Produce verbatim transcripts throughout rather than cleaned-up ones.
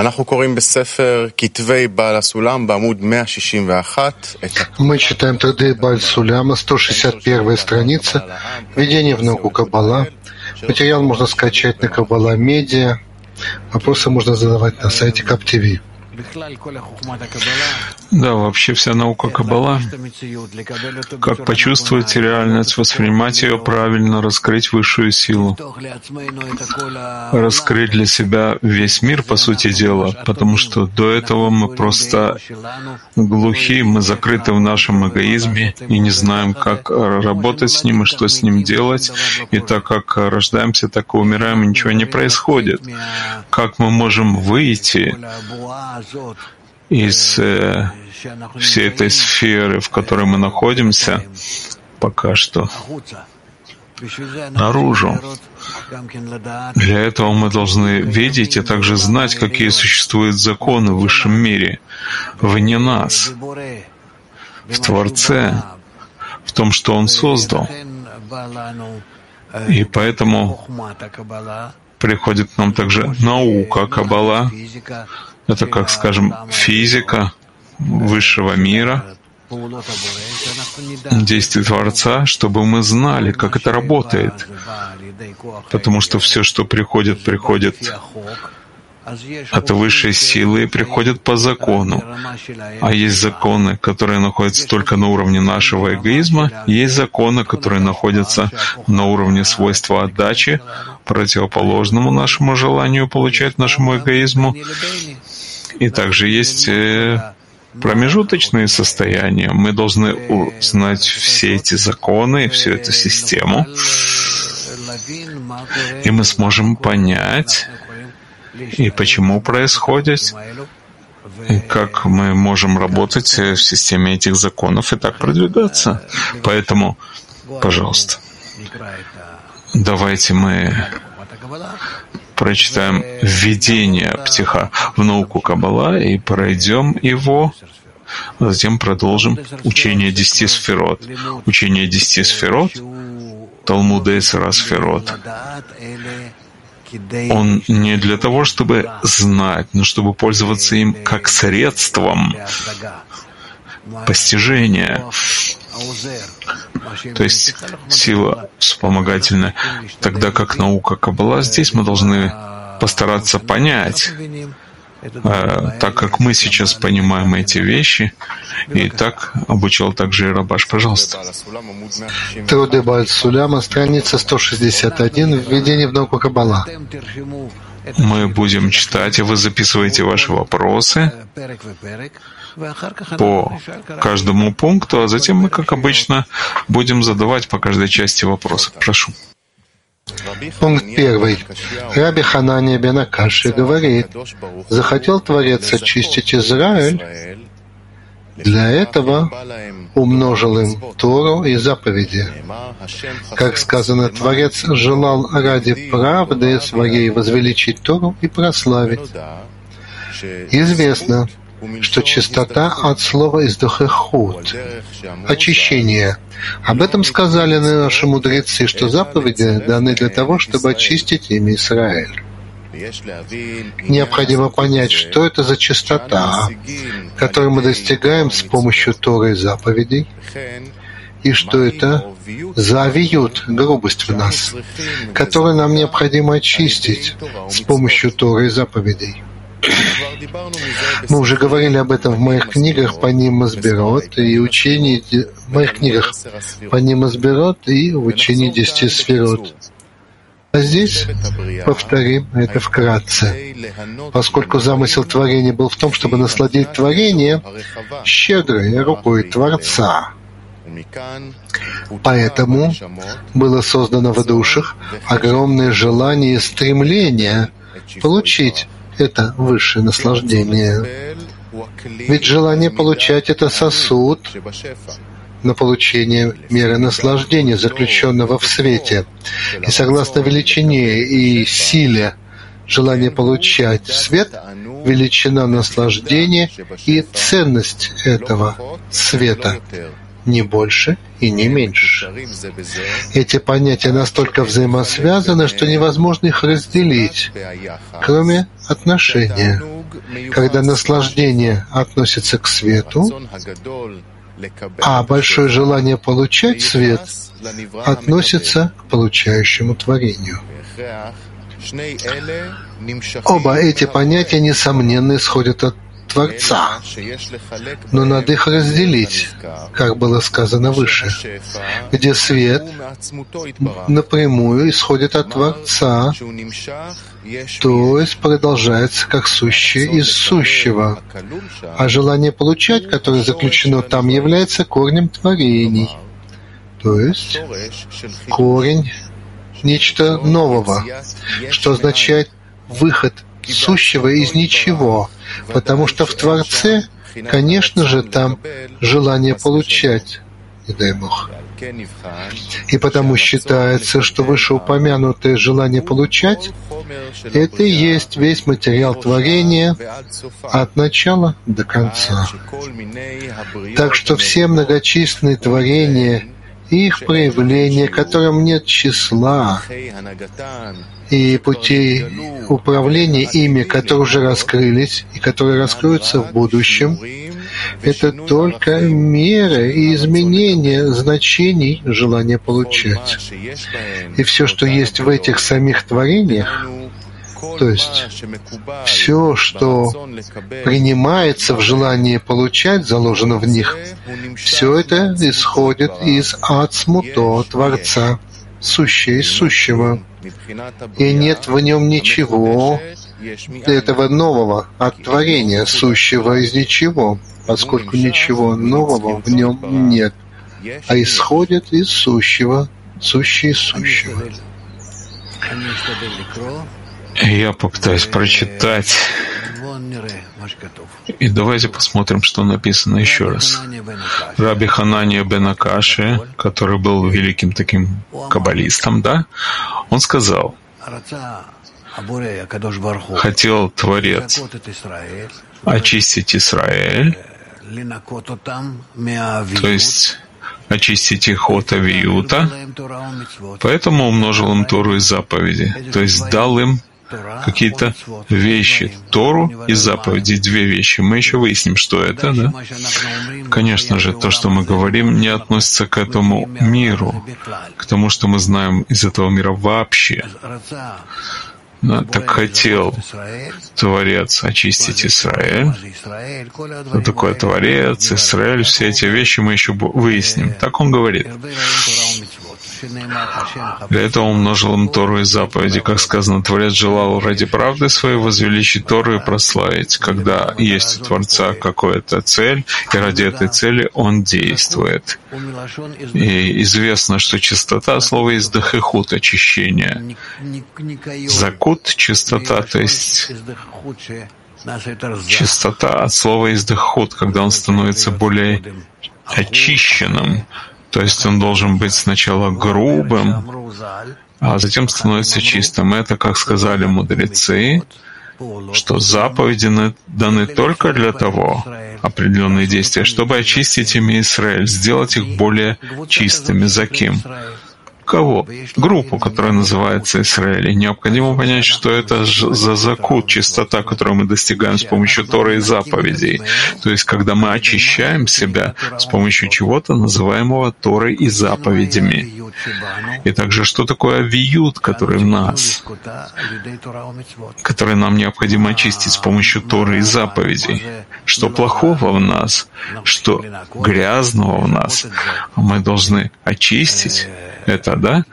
Мы читаем труды Бааль-Суляма, сто шестьдесят первая страница, «Введение в науку Каббала». Материал можно скачать на Каббала Медиа. Вопросы можно задавать на сайте КабТВ. Да, вообще вся наука Каббала, как почувствовать реальность, воспринимать ее правильно, раскрыть высшую силу, раскрыть для себя весь мир, по сути дела, потому что до этого мы просто глухи, мы закрыты в нашем эгоизме и не знаем, как работать с ним и что с ним делать. И так как рождаемся, так и умираем, и ничего не происходит. Как мы можем выйти из э, всей этой сферы, в которой мы находимся, пока что наружу? Для этого мы должны видеть и также знать, какие существуют законы в высшем мире, вне нас, в Творце, в том, что Он создал. И поэтому приходит к нам также наука Каббала. Это, как скажем, физика высшего мира, действий Творца, чтобы мы знали, как это работает. Потому что все, что приходит, приходит от высшей силы и приходит по закону. А есть законы, которые находятся только на уровне нашего эгоизма, есть законы, которые находятся на уровне свойства отдачи, противоположному нашему желанию получать нашему эгоизму. И также есть промежуточные состояния. Мы должны узнать все эти законы, всю эту систему, и мы сможем понять, и почему происходит, и как мы можем работать в системе этих законов и так продвигаться. Поэтому, пожалуйста, давайте мы прочитаем введение Птиха в науку Каббала и пройдем его, а затем продолжим учение десяти сферот. Учение десяти сферот, Талмуд Эйсера Сферот, он не для того, чтобы знать, но чтобы пользоваться им как средством постижения. То есть сила вспомогательная. Тогда как наука Каббала, здесь мы должны постараться понять, э, так как мы сейчас понимаем эти вещи, и так обучал также и Рабаш. Пожалуйста. Труды Бааль-Суляма, страница сто шестьдесят один, «Введение в науку Каббала». Мы будем читать, и вы записываете ваши вопросы по каждому пункту, а затем мы, как обычно, будем задавать по каждой части вопросы. Прошу. Пункт первый. Раби Ханания бен Акаши говорит: захотел Творец очистить Израиль, для этого умножил им Тору и заповеди. Как сказано, Творец желал ради правды своей возвеличить Тору и прославить. Известно, что чистота от слова издохехут, очищение. Об этом сказали наши мудрецы, что заповеди даны для того, чтобы очистить ими Израиль. Необходимо понять, что это за чистота, которую мы достигаем с помощью Торы и заповедей, и что это за авиют, грубость в нас, которую нам необходимо очистить с помощью Торы и заповедей. Мы уже говорили об этом в моих книгах по ним Масбирот и учении в моих книгах по ним Масбирот и в учении десяти сферот. А здесь повторим это вкратце. Поскольку замысел творения был в том, чтобы насладить творение щедрой рукой Творца. Поэтому было создано в душах огромное желание и стремление получить это высшее наслаждение. Ведь желание получать — это сосуд на получение меры наслаждения, заключенного в свете. И согласно величине и силе желания получать свет, величина наслаждения и ценность этого света, не больше и не меньше. Эти понятия настолько взаимосвязаны, что невозможно их разделить, кроме отношения. когда наслаждение относится к свету, а большое желание получать свет относится к получающему творению. Оба эти понятия, несомненно, исходят от Творца, но надо их разделить, как было сказано выше, где свет напрямую исходит от Творца, то есть продолжается как сущее из сущего, а желание получать, которое заключено там, является корнем творений, то есть корень нечто нового, что означает выход сущего из ничего, потому что в Творце, конечно же, там желание получать, не дай Бог. И потому считается, что вышеупомянутое желание получать — это и есть весь материал творения от начала до конца. Так что все многочисленные творения и их проявления, которым нет числа, и путей управления ими, которые уже раскрылись и которые раскроются в будущем, это только меры и изменения значений желания получать. И все, что есть в этих самих творениях, то есть все, что принимается в желании получать, заложено в них, все это исходит из Ацмуто, Творца, сущее из сущего. И нет в нем ничего этого нового от творения, сущего из ничего, поскольку ничего нового в нем нет, а исходит из сущего, сущее из сущего. Я попытаюсь прочитать. И давайте посмотрим, что написано еще раз. Раби Ханания бен Акаши, который был великим таким каббалистом, да, он сказал, хотел Творец очистить Израиль, то есть очистить их от авиюта, поэтому умножил им Тору и заповеди, то есть дал им какие-то вещи, Тору и заповеди, две вещи. Мы еще выясним, что это, да? Конечно же, то, что мы говорим, не относится к этому миру, к тому, что мы знаем из этого мира вообще. Да, так хотел Творец очистить Израиль. Что такое Творец, Израиль, все эти вещи мы еще выясним. Так он говорит. Для этого он умножил им Тору и заповеди. Как сказано, Творец желал ради правды своей возвеличить Тору и прославить, когда есть у Творца какая-то цель, и ради этой цели он действует. И известно, что чистота слова из дехехут, очищение. Закут — чистота, то есть чистота от слова из дехехут, когда он становится более очищенным. То есть он должен быть сначала грубым, а затем становится чистым. Это, как сказали мудрецы, что заповеди даны только для того, определенные действия, чтобы очистить ими Израиль, сделать их более чистыми. За кем? Кого? Группу, которая называется Израиль. И необходимо понять, что это за закут, чистота, которую мы достигаем с помощью Торы и заповедей. То есть, когда мы очищаем себя с помощью чего-то, называемого Торой и заповедями. И также, что такое авиют, который в нас, который нам необходимо очистить с помощью Торы и заповедей. Что плохого в нас, что грязного в нас, мы должны очистить это, да?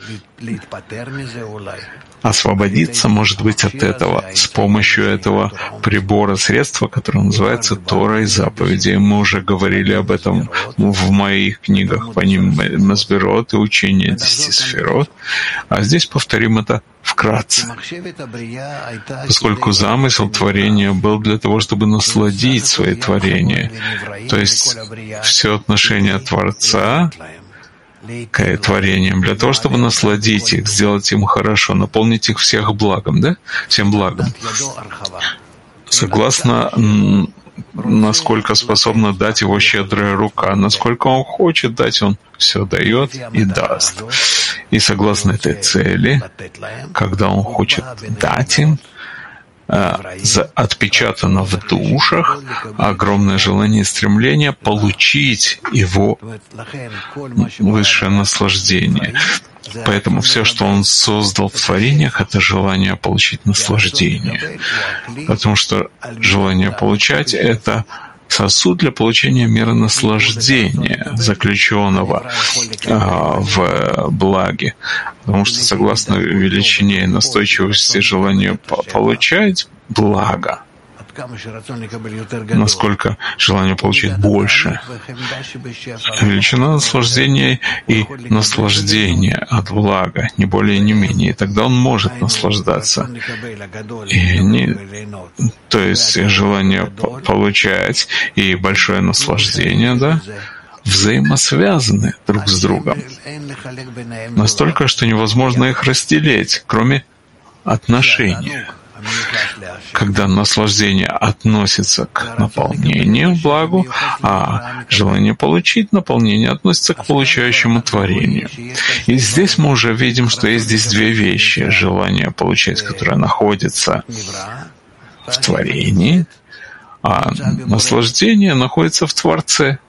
Освободиться, может быть, от этого с помощью этого прибора, средства, которое называется Тора и заповеди. Мы уже говорили об этом в моих книгах по ним Масбирот и учение десяти сферот. А здесь повторим это вкратце. Поскольку замысел творения был для того, чтобы насладить свои творения, то есть все отношение Творца к творениям, для того, чтобы насладить их, сделать им хорошо, наполнить их всех благом, да? Всем благом. Согласно, насколько способна дать его щедрая рука, насколько он хочет дать, он все дает и даст. И, и согласно этой цели, когда он хочет дать им, отпечатано в душах огромное желание и стремление получить его высшее наслаждение. Поэтому все, что он создал в творениях, это желание получить наслаждение. Потому что желание получать — это сосуд для получения меры наслаждения, заключенного э, в благе. Потому что согласно величине и настойчивости желания получать благо, насколько желание получить больше, величина наслаждения и наслаждения от блага, не более не менее. И тогда он может наслаждаться. И не, то есть желание получать и большое наслаждение, да, взаимосвязаны друг с другом. Настолько, что невозможно их разделить, кроме отношения. Когда наслаждение относится к наполнению благу, а желание получить наполнение относится к получающему творению. И здесь мы уже видим, что есть здесь две вещи. Желание получать, которое находится в творении, а наслаждение находится в Творце.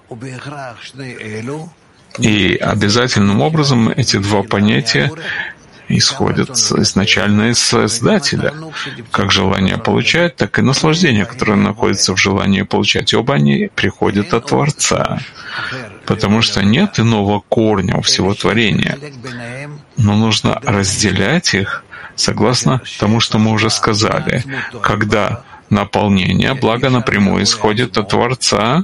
И обязательным образом эти два понятия исходят изначально из Создателя. Как желание получать, так и наслаждение, которое находится в желании получать. И оба они приходят от Творца. Потому что нет иного корня у всего творения. Но нужно разделять их согласно тому, что мы уже сказали. Когда наполнение блага напрямую исходит от Творца,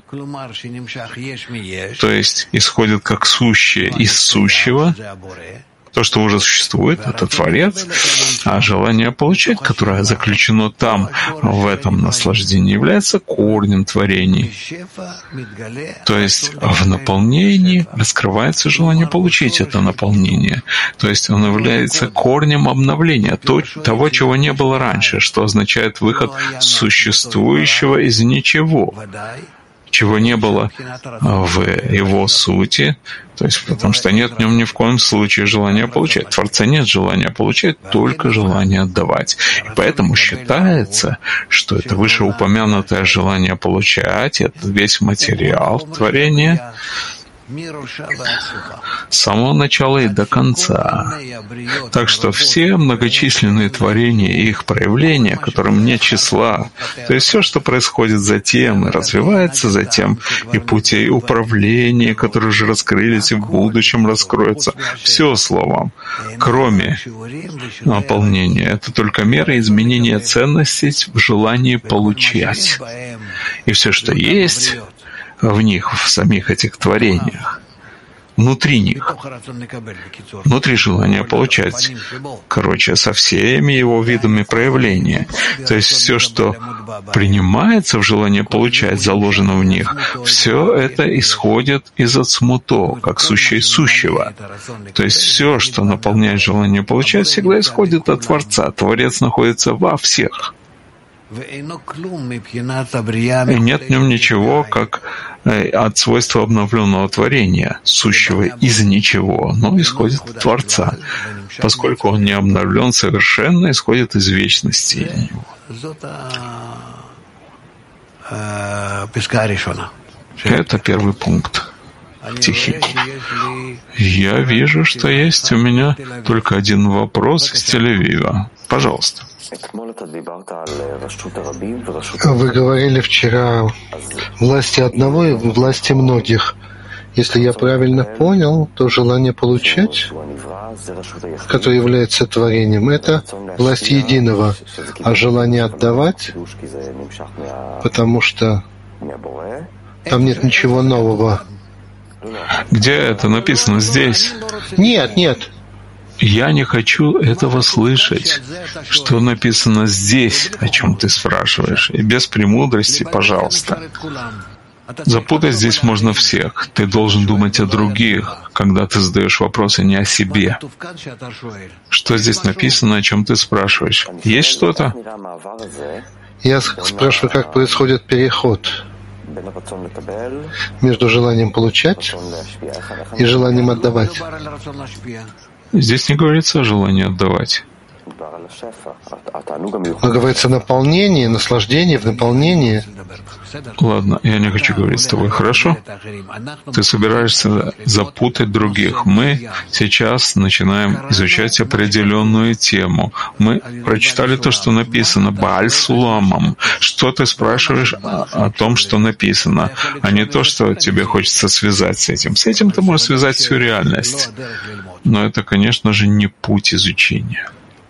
то есть исходит как сущее из сущего, то, что уже существует, это Творец, а желание получать, которое заключено там, в этом наслаждении, является корнем творений. То есть в наполнении раскрывается желание получить это наполнение. То есть он является корнем обновления, то, того, чего не было раньше, что означает выход существующего из ничего, чего не было в его сути, то есть потому что нет в нем ни в коем случае желания получать. В Творце нет желания получать, только желание отдавать. И поэтому считается, что это вышеупомянутое желание получать, это весь материал творения, с самого начала и до конца. Так что все многочисленные творения и их проявления, которым нет числа, то есть все, что происходит затем и развивается затем, и пути управления, которые уже раскрылись и в будущем раскроются, все словом, кроме наполнения, это только мера изменения ценностей в желании получать. И все, что есть в них, в самих этих творениях, внутри них, внутри желания получать, короче, со всеми его видами проявления. То есть все, что принимается в желание получать, заложено в них, все это исходит из ацмуто, как сущее сущего. То есть все, что наполняет желание получать, всегда исходит от Творца. Творец находится во всех. И нет в нем ничего, как от свойства обновленного творения, сущего из ничего, но исходит от Творца, поскольку он не обновлен совершенно, исходит из вечности. Это первый пункт. Тихий. Я вижу, что есть у меня только один вопрос из Тель-Авива. Пожалуйста. Вы говорили вчера власти одного и власти многих. Если я правильно понял, то желание получать, которое является творением, это власть единого, а желание отдавать, потому что там нет ничего нового. Где это написано? Здесь? Нет, нет. Я не хочу этого слышать, что написано здесь, о чем ты спрашиваешь. И без премудрости, пожалуйста. Запутать здесь можно всех. Ты должен думать о других, когда ты задаешь вопросы, не о себе. Что здесь написано, о чем ты спрашиваешь? Есть что-то? Я спрашиваю, как происходит переход между желанием получать и желанием отдавать. Здесь не говорится о желании отдавать. А говорится наполнение, наслаждение в наполнении. Ладно, я не хочу говорить с тобой, хорошо? Ты собираешься запутать других. Мы сейчас начинаем изучать определенную тему. Мы прочитали то, что написано Бааль Суламам. Что ты спрашиваешь о, о том, что написано, а не то, что тебе хочется связать с этим. С этим ты можешь связать всю реальность. Но это, конечно же, не путь изучения.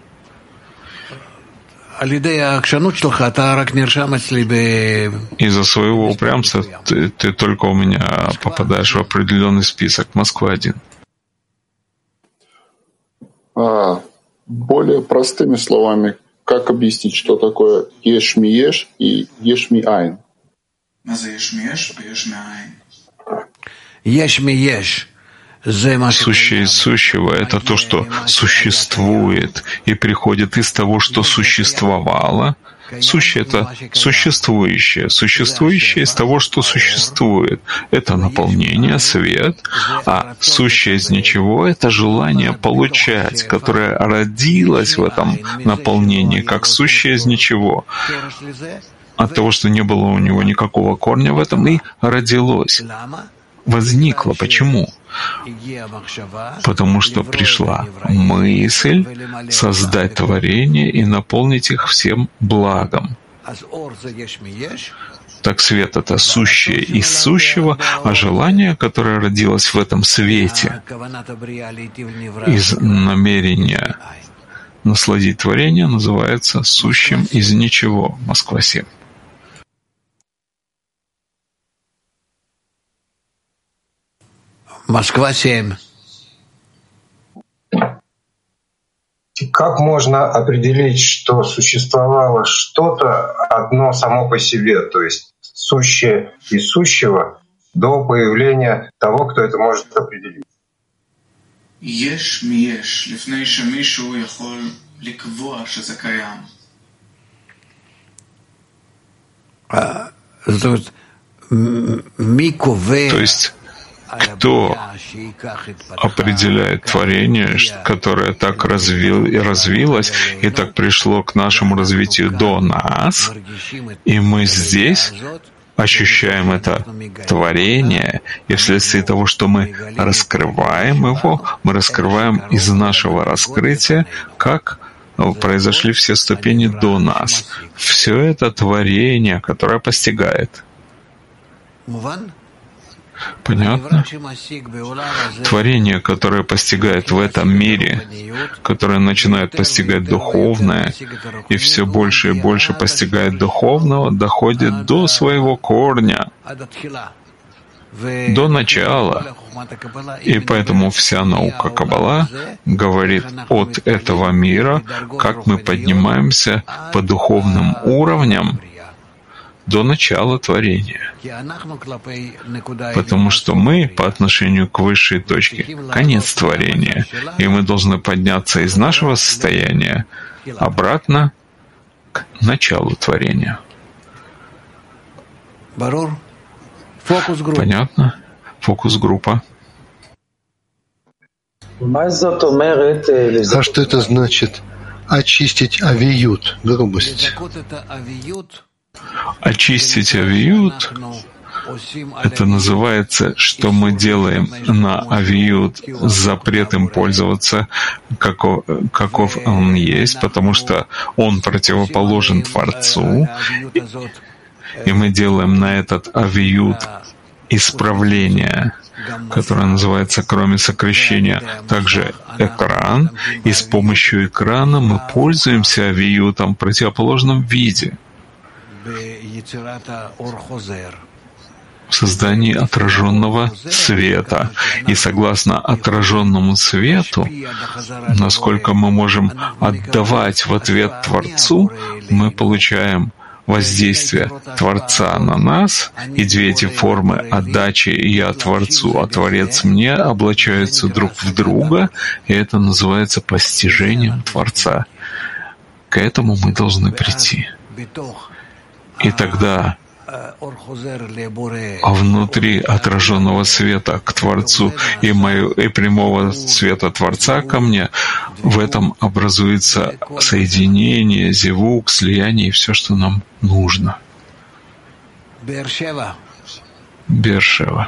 Из-за своего упрямства ты, ты только у меня попадаешь в определенный список. Москва один. А, более простыми словами, как объяснить, что такое еш ми еш и еш ми айн? Еш ми еш. Сущее из сущего — это то, что существует и приходит из того, что существовало. Сущее — это существующее. Существующее из того, что существует. Это наполнение, свет. А сущее из ничего — это желание получать, которое родилось в этом наполнении, как сущее из ничего. От того, что не было у него никакого корня в этом, и родилось. Возникло. Почему? Потому что пришла мысль создать творение и наполнить их всем благом. Так свет — это сущее из сущего, а желание, которое родилось в этом свете, из намерения насладить творение, называется сущим из ничего. Москва семь. Москва семь. Как можно определить, что существовало что-то одно само по себе, то есть сущее из сущего, до появления того, кто это может определить? יש מי יש, לפני שמישהו יכול לקבוע שזה קיים. То есть, кто определяет творение, которое так развил, и развилось и так пришло к нашему развитию до нас, и мы здесь ощущаем это творение, и вследствие того, что мы раскрываем его, мы раскрываем из нашего раскрытия, как произошли все ступени до нас. Все это творение, которое постигает. Понятно? Творение, которое постигает в этом мире, которое начинает постигать духовное, и все больше и больше постигает духовного, доходит до своего корня, до начала. И поэтому вся наука Каббала говорит от этого мира, как мы поднимаемся по духовным уровням до начала творения. Потому что мы по отношению к высшей точке — конец творения, и мы должны подняться из нашего состояния обратно к началу творения. Понятно? Фокус-группа. А что это значит? Очистить авиют, грубость. Очистить авиют — это называется, что мы делаем на авиют запрет им пользоваться, каков, каков он есть, потому что он противоположен Творцу, и, и мы делаем на этот авиют исправление, которое называется, кроме сокращения, также экран, и с помощью экрана мы пользуемся авиютом в противоположном виде, в создании отраженного света. И согласно отраженному свету, насколько мы можем отдавать в ответ Творцу, мы получаем воздействие Творца на нас, и две эти формы отдачи «я Творцу», а Творец мне облачаются друг в друга, и это называется постижением Творца. К этому мы должны прийти. И тогда внутри отраженного света к Творцу и, мою, и прямого света Творца ко мне в этом образуется соединение, зевук, слияние и все, что нам нужно. Бершева.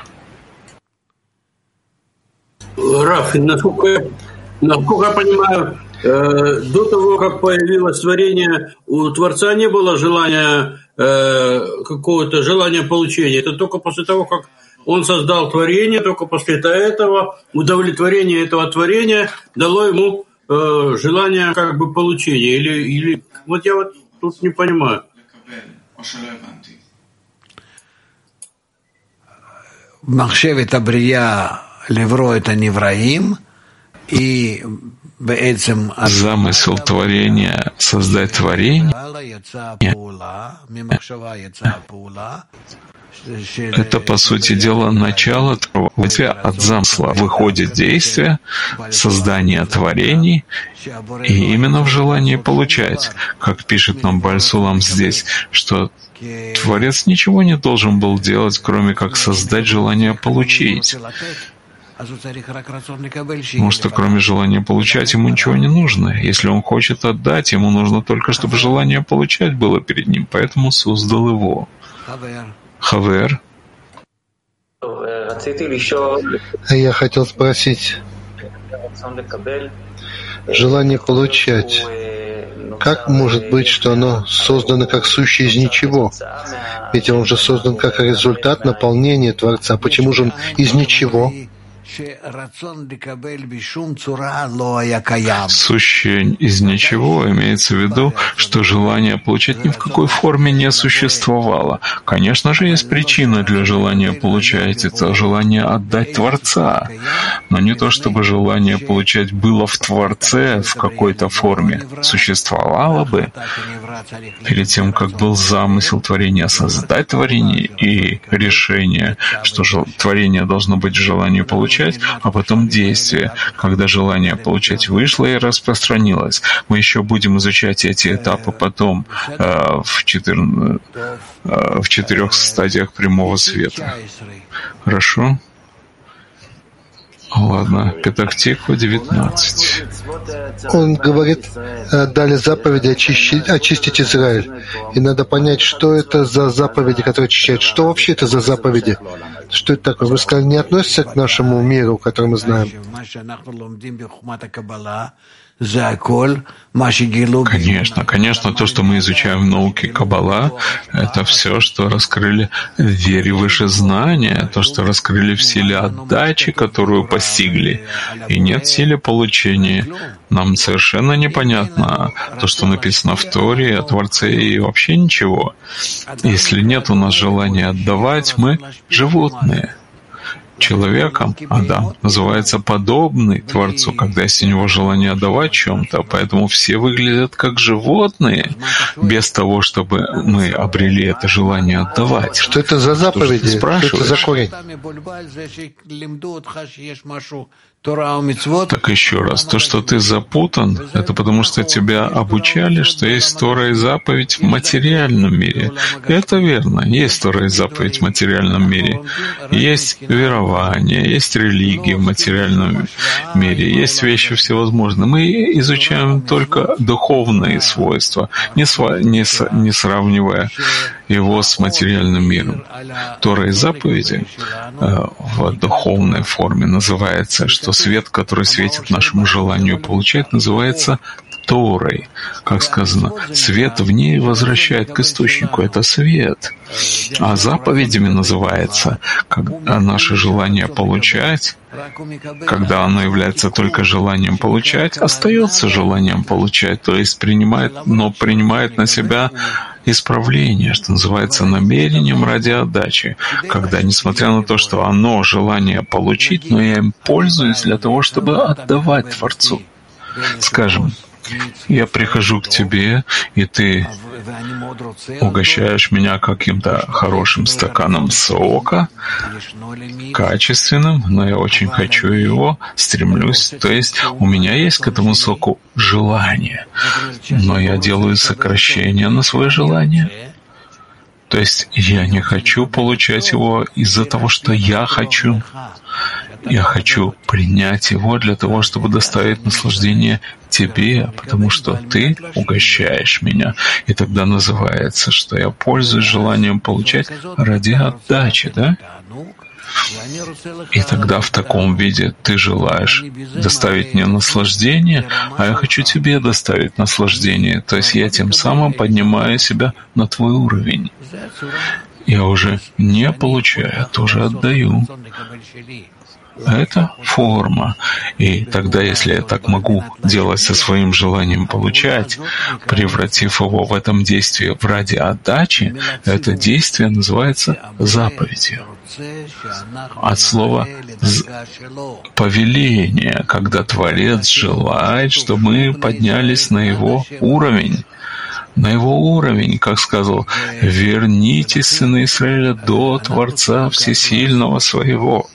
Раф, насколько я, насколько я понимаю, э, до того, как появилось творение, у Творца не было желания, э, какого-то желания получения. Это только после того, как Он создал творение, только после этого удовлетворение этого творения дало ему э, желание как бы получения. Или, или вот я вот тут не понимаю. מחשבת הבריאה לברוא את הנבראים и замысел творения создать творение — это, по сути дела, начало творения. От замысла выходит действие, создание творений, и именно в желании получать, как пишет нам Бааль Сулам здесь, что Творец ничего не должен был делать, кроме как создать желание получить. Потому что кроме желания получать ему ничего не нужно. Если он хочет отдать, ему нужно только, чтобы желание получать было перед ним. Поэтому создал его. Хавер. Я хотел спросить, желание получать, как может быть, что оно создано как сущее из ничего? Ведь он же создан как результат наполнения Творца. Почему же он из ничего? Сущее из ничего имеется в виду, что желание получать ни в какой форме не существовало. Конечно же, есть причина для желания получать. Это желание отдать Творца. Но не то, чтобы желание получать было в Творце в какой-то форме. Существовало бы перед тем, как был замысел творения создать творение и решение, что творение должно быть в желании получать, а потом действие, когда желание получать вышло и распространилось. Мы еще будем изучать эти этапы потом э, в, четыр... э, в четырех стадиях прямого света. Хорошо? Ладно, Петах-Тиква, девятнадцать. Он говорит, дали заповеди очистить, очистить Израиль. И надо понять, что это за заповеди, которые очищают. Что вообще это за заповеди? Что это такое? Вы сказали, не относится к нашему миру, который мы знаем. Конечно, конечно, то, что мы изучаем в науке Каббала, это все, что раскрыли в вере выше знания, то, что раскрыли в силе отдачи, которую постигли, и нет в силе получения. Нам совершенно непонятно то, что написано в Торе, о Творце и вообще ничего. Если нет у нас желания отдавать, мы животные. Человеком Адам называется подобный Творцу, когда есть у него желание отдавать чем-то, поэтому все выглядят как животные, без того, чтобы мы обрели это желание отдавать. Что это за заповеди? Что, что это за корень? Так еще раз, то, что ты запутан, это потому, что тебя обучали, что есть Тора и заповедь в материальном мире. И это верно, есть Тора и заповедь в материальном мире. Есть верование, есть религия в материальном мире, есть вещи всевозможные. Мы изучаем только духовные свойства, не, сва- не, с- не сравнивая его с материальным миром. Тора и заповеди э, в духовной форме называется, что свет, который светит нашему желанию получать, называется Торой. Как сказано, свет в ней возвращает к источнику. Это свет. А заповедями называется, когда наше желание получать, когда оно является только желанием получать, остается желанием получать, то есть принимает, но принимает на себя исправление, что называется намерением ради отдачи, когда, несмотря на то, что оно желание получить, но я им пользуюсь для того, чтобы отдавать Творцу. Скажем, я прихожу к тебе, и ты угощаешь меня каким-то хорошим стаканом сока, качественным, но я очень хочу его, стремлюсь. То есть у меня есть к этому соку желание, но я делаю сокращение на свое желание. То есть я не хочу получать его из-за того, что я хочу. Я хочу принять его для того, чтобы доставить наслаждение тебе, потому что ты угощаешь меня. И тогда называется, что я пользуюсь желанием получать ради отдачи, да? И тогда в таком виде ты желаешь доставить мне наслаждение, а я хочу тебе доставить наслаждение. То есть я тем самым поднимаю себя на твой уровень. Я уже не получаю, я тоже отдаю. Это форма. И тогда, если я так могу делать со своим желанием получать, превратив его в этом действии в ради отдачи, это действие называется заповедью. От слова «повеление», когда Творец желает, чтобы мы поднялись на его уровень. На его уровень, как сказал, «Вернитесь, сыны Израиля, до Творца Всесильного своего».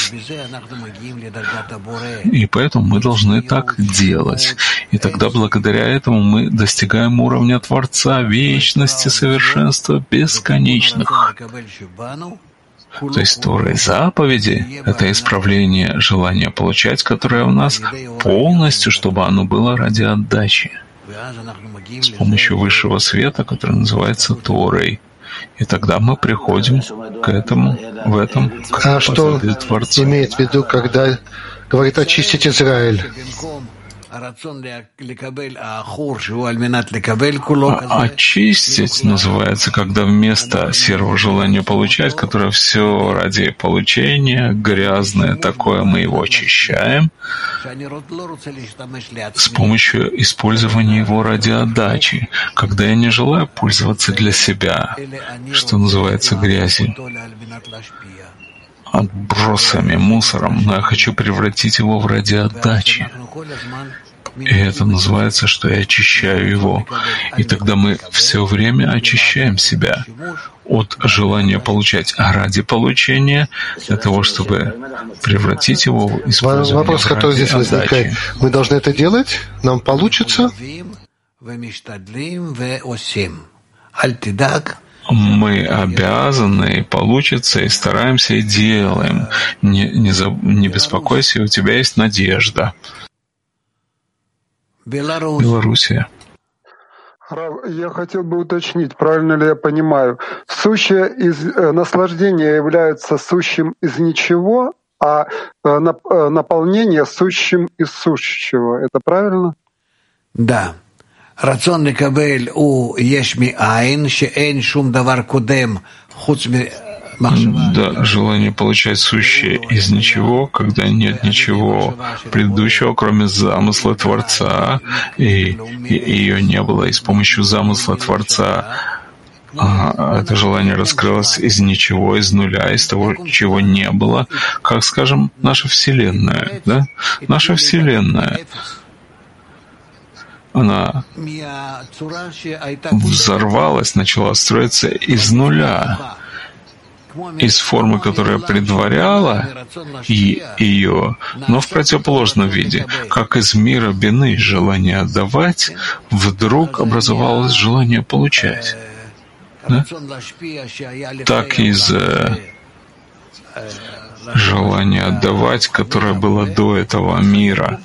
И поэтому мы должны так делать. И тогда благодаря этому мы достигаем уровня Творца, вечности, совершенства, бесконечных. То есть Тора и заповеди — это исправление желания получать, которое у нас полностью, чтобы оно было ради отдачи, с помощью высшего света, который называется Торой. И тогда мы приходим к этому, в этом, к а что Творца. Имеет в виду, когда говорит очистить Израиль? Очистить называется, когда вместо серого желания получать, которое все ради получения, грязное такое, мы его очищаем с помощью использования его ради отдачи, когда я не желаю пользоваться для себя, что называется грязью, отбросами, мусором, но я хочу превратить его в ради отдачи. И это называется, что я очищаю его. И тогда мы все время очищаем себя от желания получать, а ради получения, для того, чтобы превратить его в использование Вопрос, который здесь возникает. Мы должны это делать? Нам получится? Мы обязаны, и получится, и стараемся, и делаем. Не, не, за, не беспокойся, у тебя есть надежда. Белоруссия. Я хотел бы уточнить, правильно ли я понимаю, сущее из э, наслаждения является сущим из ничего, а э, нап, э, наполнение сущим из сущего. Это правильно? Да. רצון לקבל הוא יש מאין, שאין שום דבר קודם חוץ ממחשבה. Да, желание получать сущее из ничего, когда нет ничего предыдущего, кроме замысла Творца, и, и ее не было, и с помощью замысла Творца а, это желание раскрылось из ничего, из нуля, из того, чего не было, как, скажем, наша Вселенная, да? Наша Вселенная. Она взорвалась, начала строиться из нуля, из формы, которая предваряла и ее, но в противоположном виде. Как из мира бины желание отдавать, вдруг образовалось желание получать. Да? Так из э, желания отдавать, которое было до этого мира,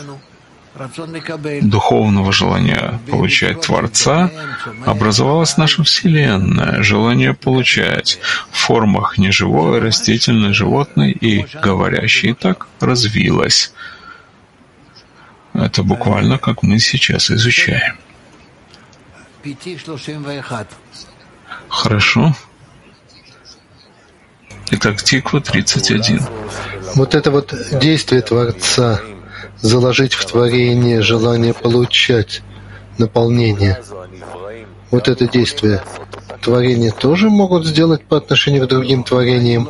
духовного желания получать Творца, образовалась наша Вселенная, желание получать в формах неживой, растительной, животной и говорящей, так развилось. Это буквально как мы сейчас изучаем. Хорошо. Итак, Тиква тридцать один. Вот это вот действие Творца, заложить в творение желание получать наполнение. Вот это действие творения тоже могут сделать по отношению к другим творениям?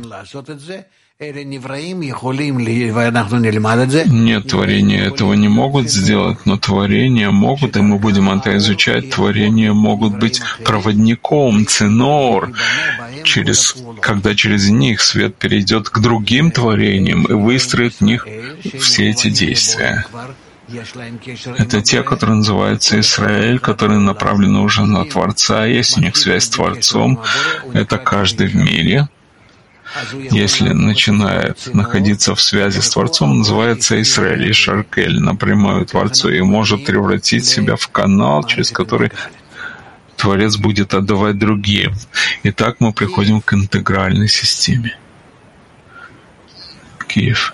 Нет, творения этого не могут сделать, но творения могут, и мы будем это изучать, творения могут быть проводником, ценор, через, когда через них свет перейдет к другим творениям и выстроит в них все эти действия. Это те, которые называются Израиль, которые направлены уже на Творца, есть у них связь с Творцом. Это каждый в мире. если начинает находиться в связи с Творцом, называется Исраэль и Шаркель, напрямую Творцу, и может превратить себя в канал, через который Творец будет отдавать другим. И так мы приходим к интегральной системе. Киев.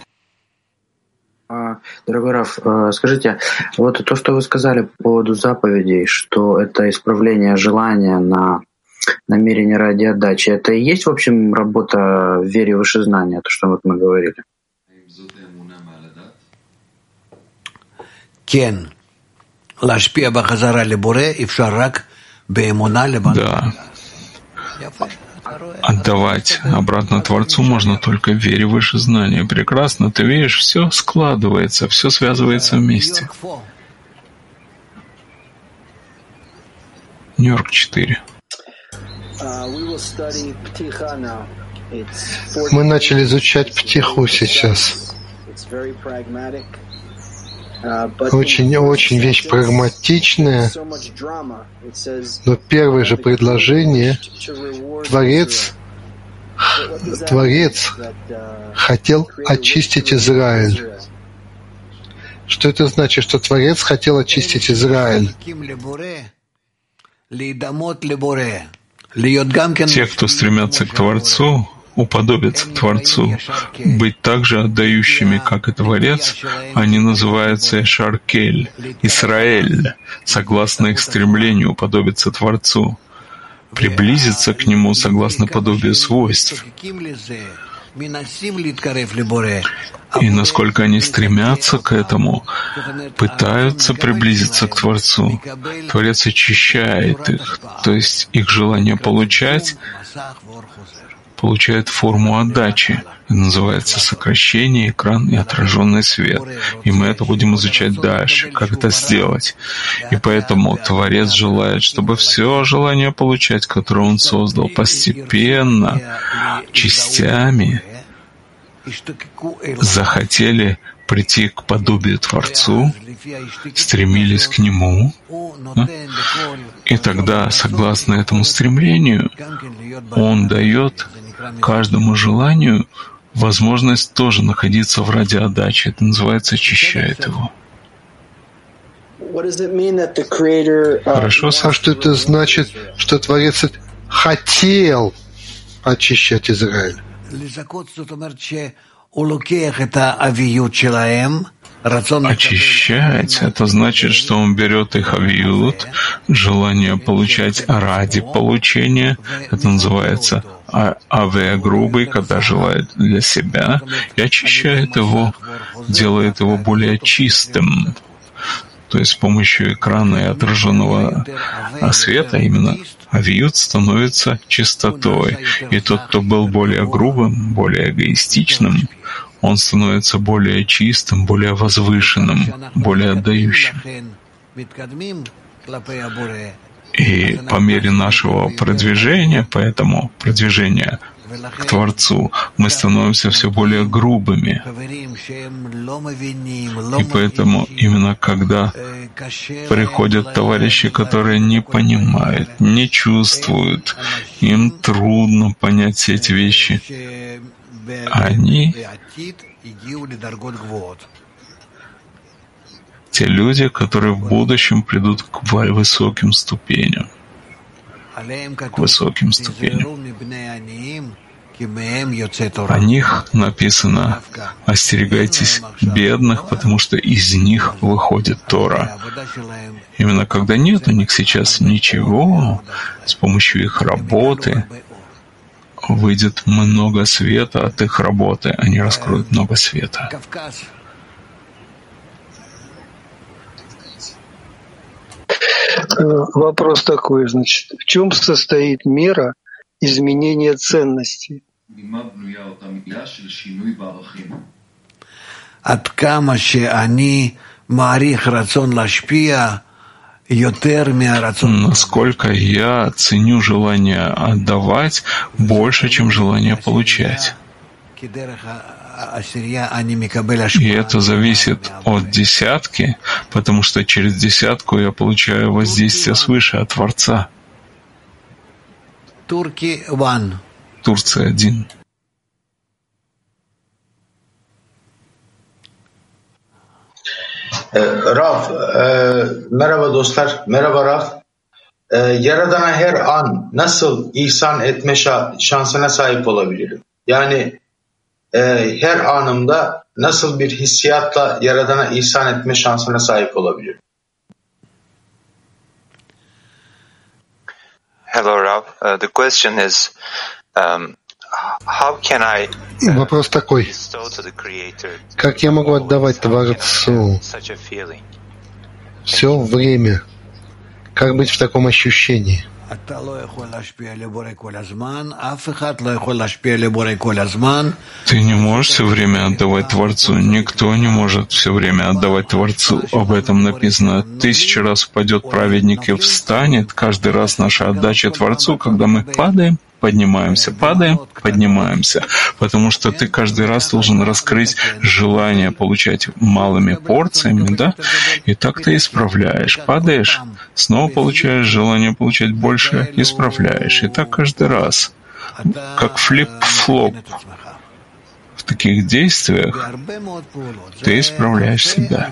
Дорогой Рав, скажите, вот то, что вы сказали по поводу заповедей, что это исправление желания на намерение ради отдачи, это и есть, в общем, работа в вере выше знания, то, что вот мы говорили? Кен. Лашпия бахазара лебуре и вшарак беэмуна лебан. Да. Отдавать обратно Творцу можно только в вере выше знания. Прекрасно, ты видишь, все складывается, все связывается вместе. Нью-Йорк четыре. Мы начали изучать птиху сейчас. Очень-очень вещь прагматичная, но первое же предложение Творец, Творец хотел очистить Израиль. Что это значит, что Творец хотел очистить Израиль? Те, кто стремятся к Творцу, уподобиться Творцу, быть также отдающими, как и Творец, они называются Шаркель, Исраэль, согласно их стремлению уподобиться Творцу, приблизиться к Нему согласно подобию свойств. И насколько они стремятся к этому, пытаются приблизиться к Творцу, Творец очищает их, то есть их желание получать получает форму отдачи. Это называется сокращение, экран и отраженный свет. И мы это будем изучать дальше, как это сделать. И поэтому Творец желает, чтобы все желание получать, которое Он создал, постепенно, частями, захотели прийти к подобию Творцу, стремились к Нему, да? И тогда, согласно этому стремлению, Он дает каждому желанию возможность тоже находиться в радиоотдаче. Это называется очищает его. Хорошо, а что это значит, что Творец хотел очищать Израиль? Очищать — это значит, что он берет их авиют, желание получать ради получения. Это называется авиа грубый, когда желает для себя, и очищает его, делает его более чистым. То есть с помощью экрана и отраженного света именно авиют становится чистотой. И тот, кто был более грубым, более эгоистичным, он становится более чистым, более возвышенным, более отдающим. И по мере нашего продвижения, поэтому продвижения к Творцу, мы становимся все более грубыми. И поэтому именно когда приходят товарищи, которые не понимают, не чувствуют, им трудно понять все эти вещи, они те люди, которые в будущем придут к высоким ступеням, к высоким ступеням. О них написано: остерегайтесь бедных, потому что из них выходит Тора. Именно когда нет у них сейчас ничего, с помощью их работы выйдет много света от их работы, они раскроют много света. Вопрос такой, значит, в чем состоит мера изменения ценностей? Насколько я ценю желание отдавать больше, чем желание получать. И это зависит от десятки, потому что через десятку я получаю воздействие свыше от Творца. Турция один. Raf, merhaba dostlar, merhaba Raf. Yaradana her an nasıl ihsan etme şansına sahip olabilirim? Yani her anımda nasıl bir hissiyatla Yaradan'a ihsan etme şansına sahip olabilirim? Hello, Rav. Uh, the question is, um, how can I uh, Вопрос такой. bestow to the Creator Как я могу отдавать Творцу such a feeling? все время? Как быть в таком ощущении? Ты не можешь все время отдавать Творцу. Никто не может все время отдавать Творцу. Об этом написано. Тысячи раз упадет праведник и встанет. Каждый раз наша отдача Творцу, когда мы падаем, поднимаемся, падаем, поднимаемся. Потому что ты каждый раз должен раскрыть желание получать малыми порциями, да? И так ты исправляешь. Падаешь, снова получаешь желание получать больше, исправляешь. И так каждый раз. Как флип-флоп. В таких действиях ты исправляешь себя.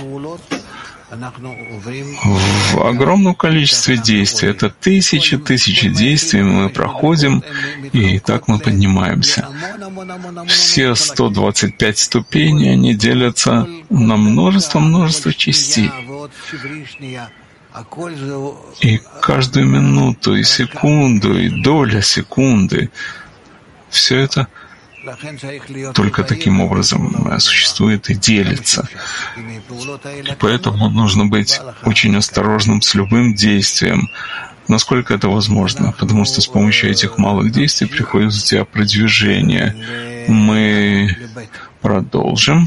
В огромном количестве действий, это тысячи, тысячи действий мы проходим, и так мы поднимаемся. Все сто двадцать пять ступеней, они делятся на множество-множество частей. И каждую минуту, и секунду, и доля секунды, все это только таким образом существует и делится. И поэтому нужно быть очень осторожным с любым действием, насколько это возможно, потому что с помощью этих малых действий приходит в тебя продвижение. Мы продолжим.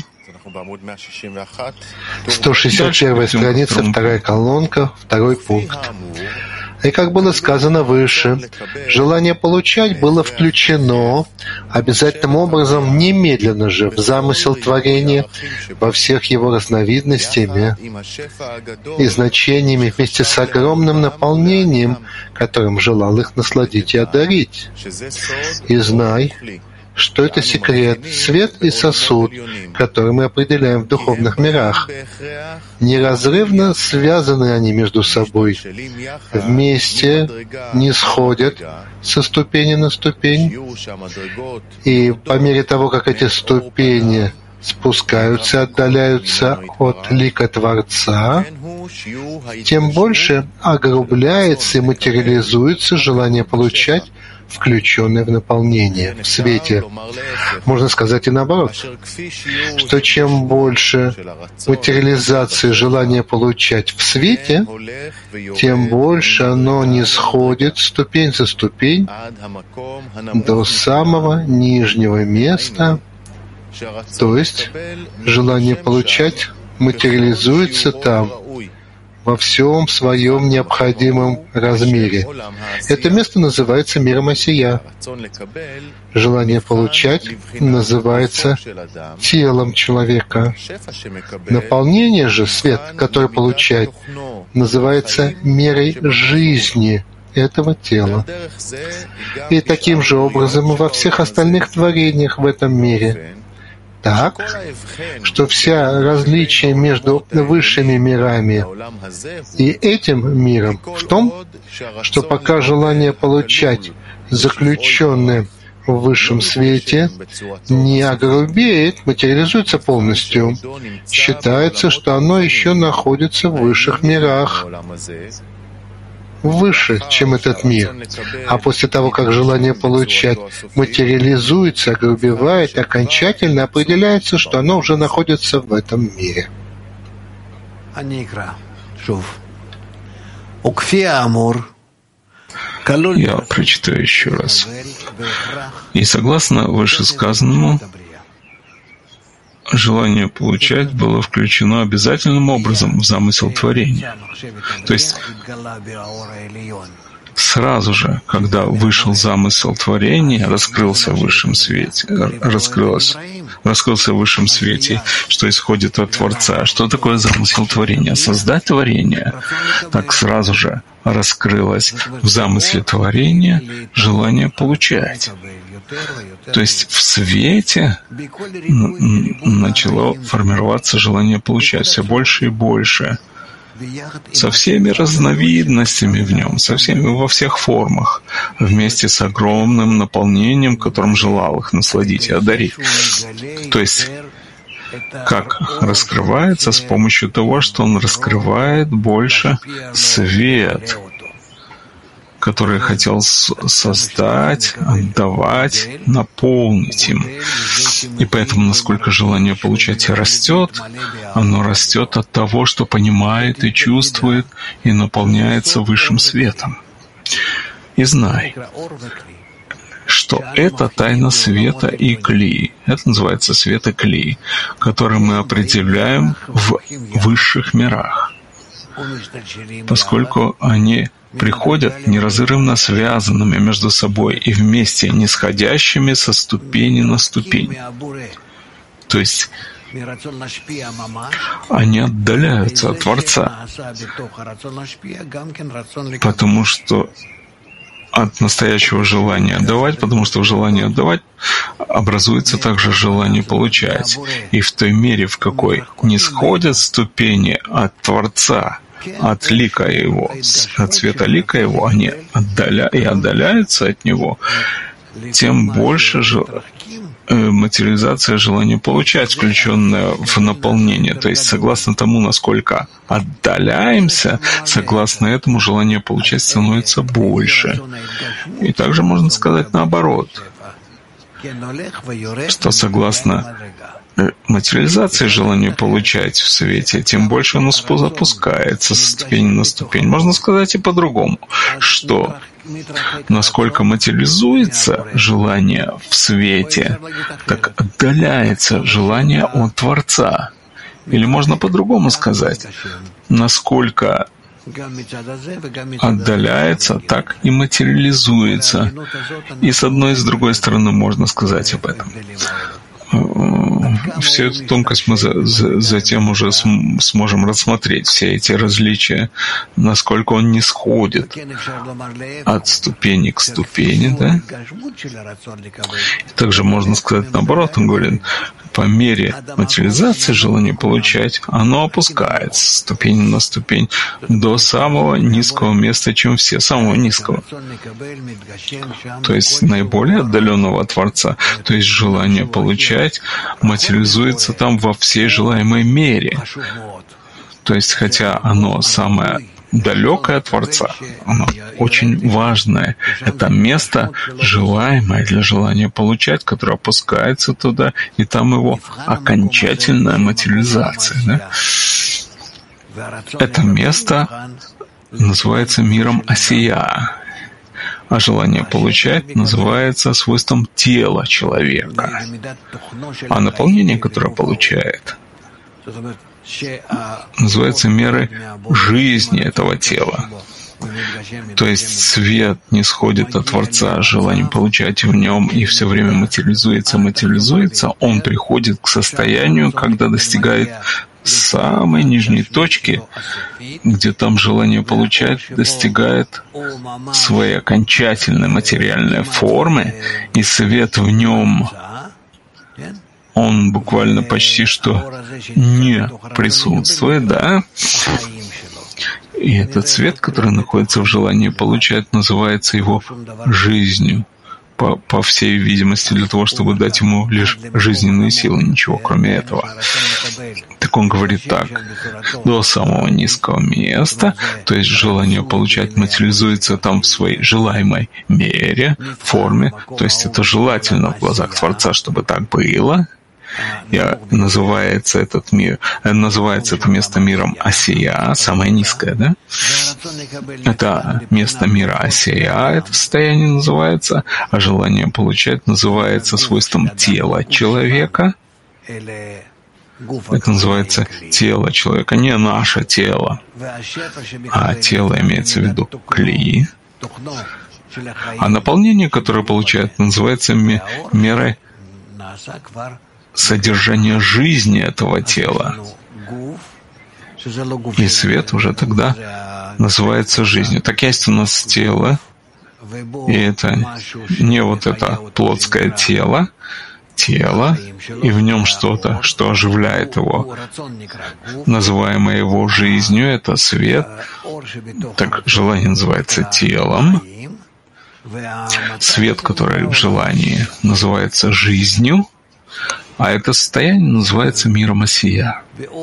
сто шестьдесят первая страница, вторая колонка, второй пункт. И как было сказано выше, желание получать было включено обязательным образом немедленно же в замысел творения во всех его разновидностями и значениями вместе с огромным наполнением, которым желал их насладить и одарить. И знай, что это секрет, свет и сосуд, который мы определяем в духовных мирах. Неразрывно связаны они между собой, вместе не сходят со ступени на ступень, и по мере того, как эти ступени спускаются, отдаляются от лика Творца, тем больше огрубляется и материализуется желание получать, включенное в наполнение, в свете. Можно сказать и наоборот, что чем больше материализации желания получать в свете, тем больше оно не сходит ступень за ступень до самого нижнего места, то есть желание получать материализуется там, во всем своем необходимом размере. Это место называется миром Осия. Желание получать называется телом человека. Наполнение же, свет, который получает, называется мерой жизни этого тела. И таким же образом во всех остальных творениях в этом мире. Так, что вся различие между высшими мирами и этим миром в том, что пока желание получать, заключенное в высшем свете, не огрубеет, материализуется полностью, считается, что оно еще находится в высших мирах, выше, чем этот мир. А после того, как желание получать материализуется, огрубевает, окончательно определяется, что оно уже находится в этом мире. Я прочитаю еще раз. И согласно вышесказанному, желание получать было включено обязательным образом в замысел творения. То есть сразу же, когда вышел замысел творения, раскрылся в высшем свете, раскрылось раскрылся в высшем свете, что исходит от Творца. Что такое замысел творения? Создать творение. Так сразу же раскрылось в замысле творения желание получать. То есть в свете начало формироваться желание получать все больше и больше, со всеми разновидностями в нем, со всеми во всех формах, вместе с огромным наполнением, которым желал их насладить и одарить. То есть как раскрывается с помощью того, что он раскрывает больше свет, который хотел создать, отдавать, наполнить им. И поэтому, насколько желание получать растет, оно растет от того, что понимает и чувствует, и наполняется высшим светом. И знай, что это тайна света и кли. Это называется свет и кли, который мы определяем в высших мирах, поскольку они приходят неразрывно связанными между собой и вместе нисходящими со ступени на ступень. То есть они отдаляются от Творца, потому что от настоящего желания отдавать, потому что в желании отдавать образуется также желание получать. И в той мере, в какой не сходят ступени от Творца, от лика его, от цвета лика его, они отдаля... и отдаляются от него, тем больше же материализация желания получать, включенная в наполнение. То есть, согласно тому, насколько отдаляемся, согласно этому желание получать становится больше. И также можно сказать наоборот, что согласно материализации желания получать в свете, тем больше оно запускается со ступени на ступень. Можно сказать и по-другому, что насколько материализуется желание в свете, так отдаляется желание от Творца. Или можно по-другому сказать, насколько отдаляется, так и материализуется. И с одной и с другой стороны можно сказать об этом. Всю эту тонкость мы за, за, затем уже см, сможем рассмотреть, все эти различия, насколько он не сходит от ступени к ступени, да? Также можно сказать наоборот, он говорит, по мере материализации желания получать, оно опускается с ступени на ступень до самого низкого места, чем все, самого низкого. То есть наиболее отдаленного от Творца, то есть желание получать, материализуется там во всей желаемой мере. То есть, хотя оно самое далекое от Творца, оно очень важное. Это место, желаемое для желания получать, которое опускается туда, и там его окончательная материализация. Да? Это место называется миром Осия, а желание получать называется свойством тела человека. А наполнение, которое получает, называется мерой жизни этого тела. То есть свет не сходит от Творца, желание получать в нем и все время материализуется, материализуется, он приходит к состоянию, когда достигает самой нижней точки, где там желание получать достигает своей окончательной материальной формы, и свет в нем, он буквально почти что не присутствует, да? И этот свет, который находится в желании получать, называется его жизнью. По, по всей видимости, для того, чтобы дать ему лишь жизненные силы, ничего кроме этого. Так он говорит так, до самого низкого места, то есть желание получать материализуется там в своей желаемой мере, форме, то есть это желательно в глазах Творца, чтобы так было. И называется этот мир, называется это место миром Осия, самое низкое, да? Это место мира Осия, это состояние называется, а желание получать называется свойством тела человека. Это называется тело человека, не наше тело, а тело имеется в виду кли. А наполнение, которое получает, называется мерой содержание жизни этого тела. И свет уже тогда называется жизнью. Так есть у нас тело, и это не вот это плотское тело, тело, и в нем что-то, что оживляет его, называемое его жизнью, это свет. Так желание называется телом. Свет, который в желании, называется жизнью, а это состояние называется миром Осия.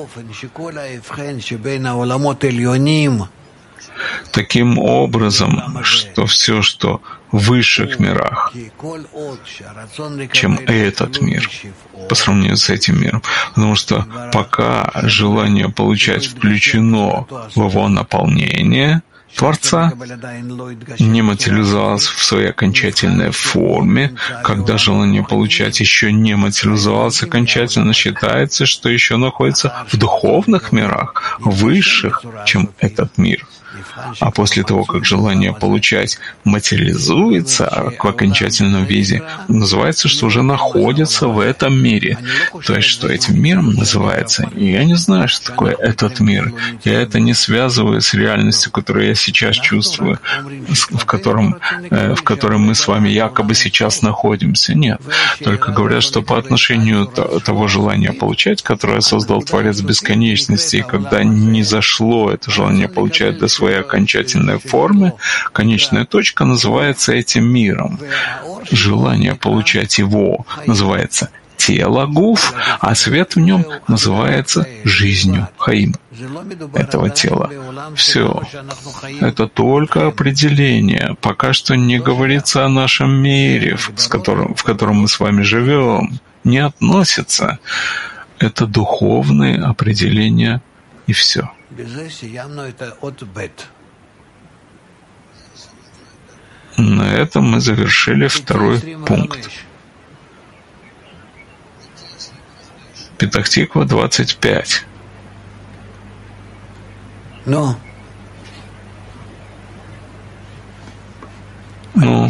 Таким образом, что все, что в высших мирах, чем этот мир, по сравнению с этим миром, потому что пока желание получать включено в его наполнение Творца, не материализовалось в своей окончательной форме. Когда желание получать еще не материализовалось окончательно, считается, что еще находится в духовных мирах, высших, чем этот мир. А после того, как желание получать материализуется в окончательном виде, называется, что уже находится в этом мире. То есть, что этим миром называется. И я не знаю, что такое этот мир. Я это не связываю с реальностью, которую я сейчас чувствую, в котором, в которой мы с вами якобы сейчас находимся. Нет. Только говорят, что по отношению того желания получать, которое создал Творец бесконечности, и когда не зашло это желание получать до своей окончательной формы, конечная точка называется этим миром. Желание получать его называется тело гуф, а свет в нем называется жизнью, хаим, этого тела. Все. Это только определение. Пока что не говорится о нашем мире, в котором, в котором мы с вами живем. Не относится. Это духовные определения и все. На этом мы завершили второй пункт. Петах-Тиква двадцать пять. Ну. Ну.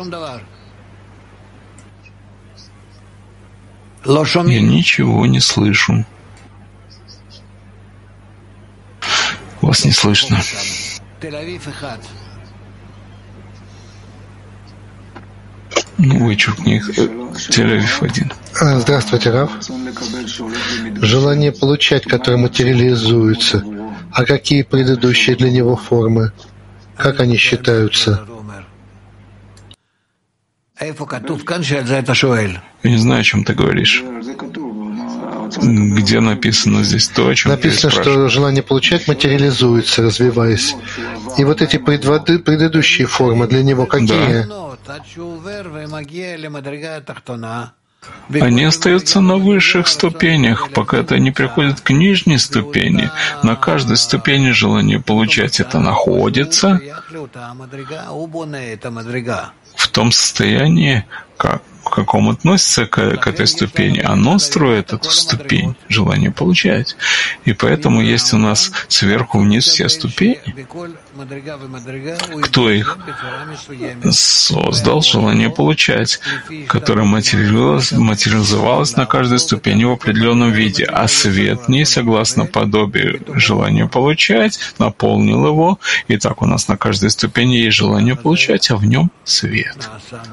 Я ничего не слышу. Вас не слышно. Ну, вычеркни их. Тель-Авив один. Здравствуйте, Рав. Желание получать, которое материализуется. А какие предыдущие для него формы? Как они считаются? Я не знаю, о чем ты говоришь. Где написано здесь то, о чем написано, ты что желание получать материализуется, развиваясь. И вот эти предводы, предыдущие формы для него какие? Да. Они остаются на высших ступенях, пока это не приходит к нижней ступени. На каждой ступени желание получать это находится в том состоянии, как к какому относится к, к этой ступени, оно строит эту ступень, желание получать. И поэтому есть у нас сверху вниз все ступени. Кто их создал? Желание получать, которое материализовалось, материализовалось на каждой ступени в определенном виде, а свет в ней, согласно подобию желания получать, наполнил его. И так у нас на каждой ступени есть желание получать, а в нем свет.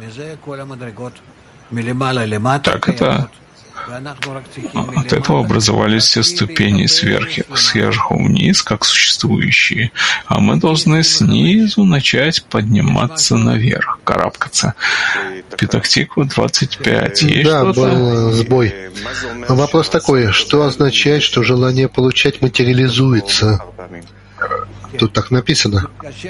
Так это от этого образовались все ступени сверху, сверху вниз, как существующие, а мы должны снизу начать подниматься наверх, карабкаться. Петах-Тиква двадцать пять. Есть да, что-то? Был сбой. Вопрос такой, что означает, что желание получать материализуется? Тут так написано.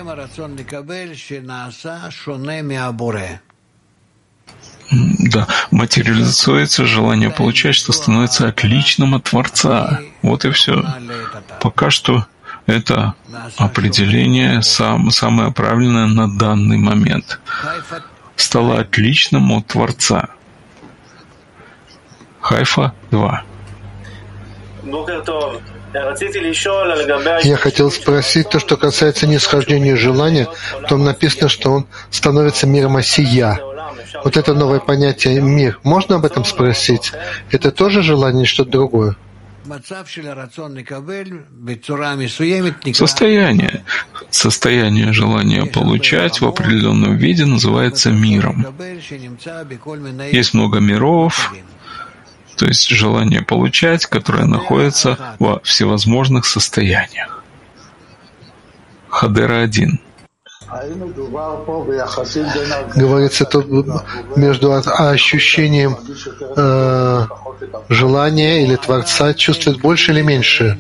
Да, материализуется желание получать, что становится отличным от Творца. Вот и все. Пока что это определение сам, самое правильное на данный момент. Стало отличным от Творца. Хайфа два. Я хотел спросить то, что касается нисхождения желания. Там написано, что он становится миром Осия. Вот это новое понятие «мир». Можно об этом спросить? Это тоже желание, что-то другое? Состояние, состояние желания получать в определенном виде называется миром. Есть много миров, то есть желание получать, которое находится во всевозможных состояниях. Хадера один. Говорится тут между ощущением э, желания или Творца чувствует больше или меньше?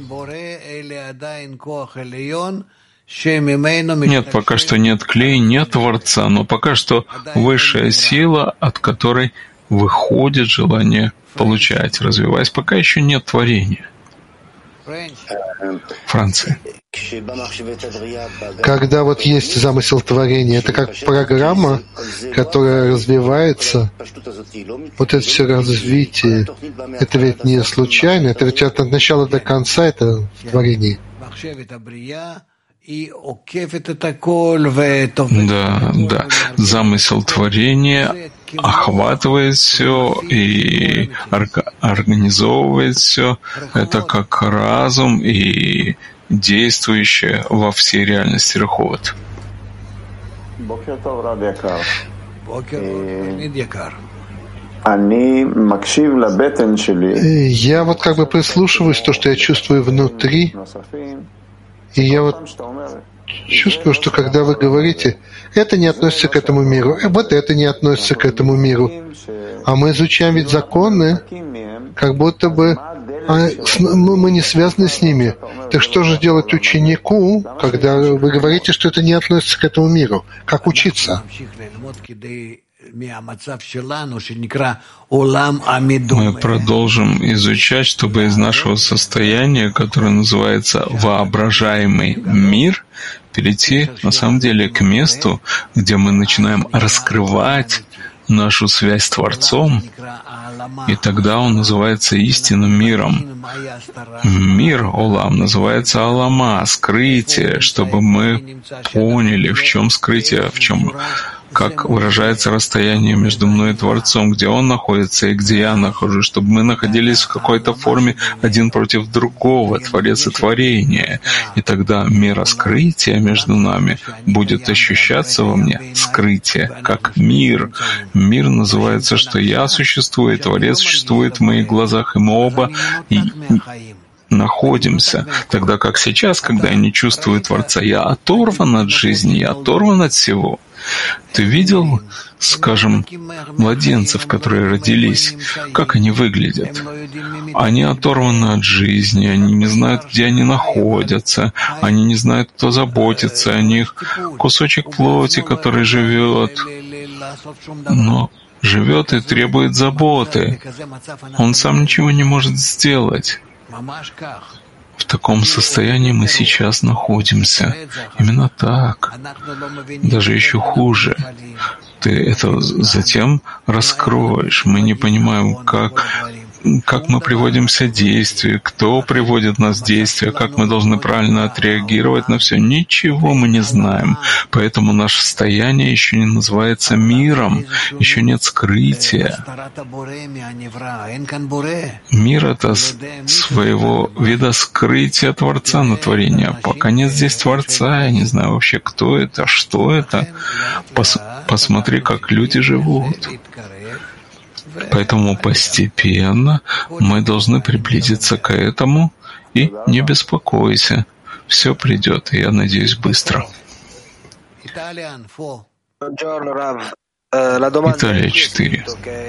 Нет, пока что нет клей, нет Творца, но пока что высшая сила, от которой выходит желание получать, развиваясь, пока еще нет творения. Франция. Когда вот есть замысел творения, это как программа, которая развивается, вот это все развитие, это ведь не случайно, это ведь от начала до конца это в творении. Да, да. Замысел творения охватывает все и организовывает все. Это как разум и действующее во всей реальности Раховод. Я вот как бы прислушиваюсь к тому, что я чувствую внутри, и я вот чувствую, что когда вы говорите, это не относится к этому миру, вот это не относится к этому миру, а мы изучаем ведь законы, как будто бы а, мы не связаны с ними. Так что же делать ученику, когда вы говорите, что это не относится к этому миру? Как учиться? Мы продолжим изучать, чтобы из нашего состояния, которое называется воображаемый мир, перейти на самом деле к месту, где мы начинаем раскрывать нашу связь с Творцом, и тогда он называется истинным миром. Мир, Олам, называется Алама, скрытие, чтобы мы поняли, в чем скрытие, в чем, как выражается расстояние между мной и Творцом, где он находится и где я нахожусь, чтобы мы находились в какой-то форме один против другого, Творец и творение. И тогда мироскрытие между нами будет ощущаться во мне, скрытие, как мир. Мир называется, что я существую, и Творец существует в моих глазах, и мы оба и находимся. Тогда как сейчас, когда я не чувствую Творца, я оторван от жизни, я оторван от всего. Ты видел, скажем, младенцев, которые родились, как они выглядят? Они оторваны от жизни, они не знают, где они находятся, они не знают, кто заботится о них. Кусочек плоти, который живет, но живет и требует заботы. Он сам ничего не может сделать. В таком состоянии мы сейчас находимся. Именно так. Даже еще хуже. Ты это затем раскроешь. Мы не понимаем, как, как мы приводимся в действие, кто приводит нас в действие, как мы должны правильно отреагировать на все. Ничего мы не знаем. Поэтому наше состояние еще не называется миром, еще нет скрытия. Мир — это своего вида скрытия Творца на творение. Пока нет здесь Творца, я не знаю вообще, кто это, что это. Пос, посмотри, как люди живут. Поэтому постепенно мы должны приблизиться к этому, и не беспокойся, все придет, и я надеюсь, быстро. Италия четыре.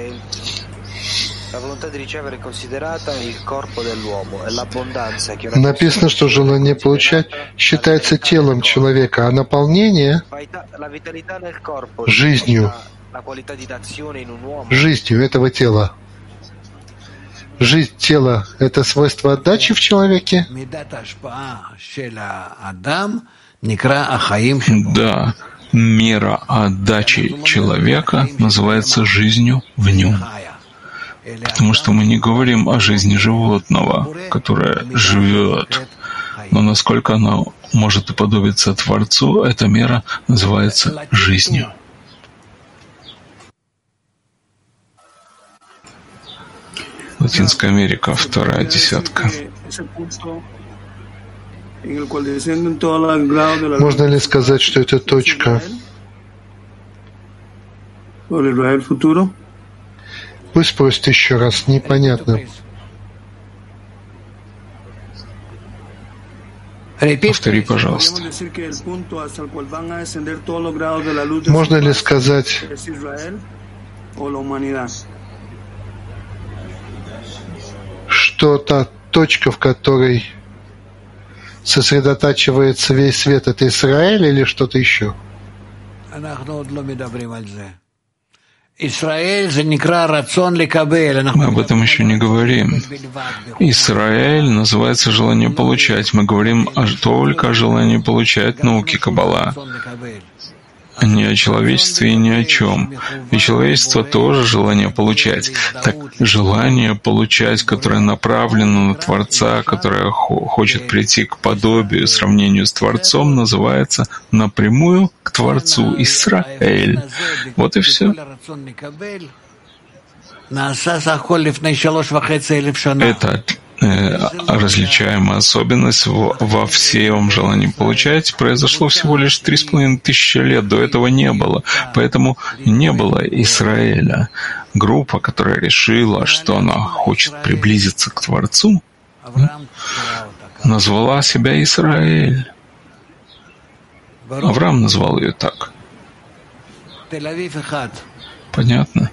Написано, что желание получать считается телом человека, а наполнение — жизнью. Жизнью этого тела. Жизнь тела — это свойство отдачи в человеке? Да. Мера отдачи человека называется жизнью в нем. Потому что мы не говорим о жизни животного, которое живет. Но насколько она может уподобиться Творцу, эта мера называется жизнью. Латинская Америка, вторая десятка. Можно ли сказать, что это точка? Пусть спросит еще раз, непонятно. Повтори, пожалуйста. Можно ли сказать, что та точка, в которой сосредотачивается весь свет, это Израиль или что-то еще? Мы об этом еще не говорим. Израиль называется желание получать. Мы говорим только о желании получать науки Каббала, не о человечестве и ни о чем. И человечество тоже желание получать. Так желание получать, которое направлено на Творца, которое хочет прийти к подобию, сравнению с Творцом, называется напрямую к Творцу Исраэль. Вот и все. Это различаемая особенность во всем желании получать произошло всего лишь три с половиной тысячи лет. До этого не было. Поэтому не было Израиля. Группа, которая решила, что она хочет приблизиться к Творцу, назвала себя Израиль. Авраам назвал ее так. Понятно?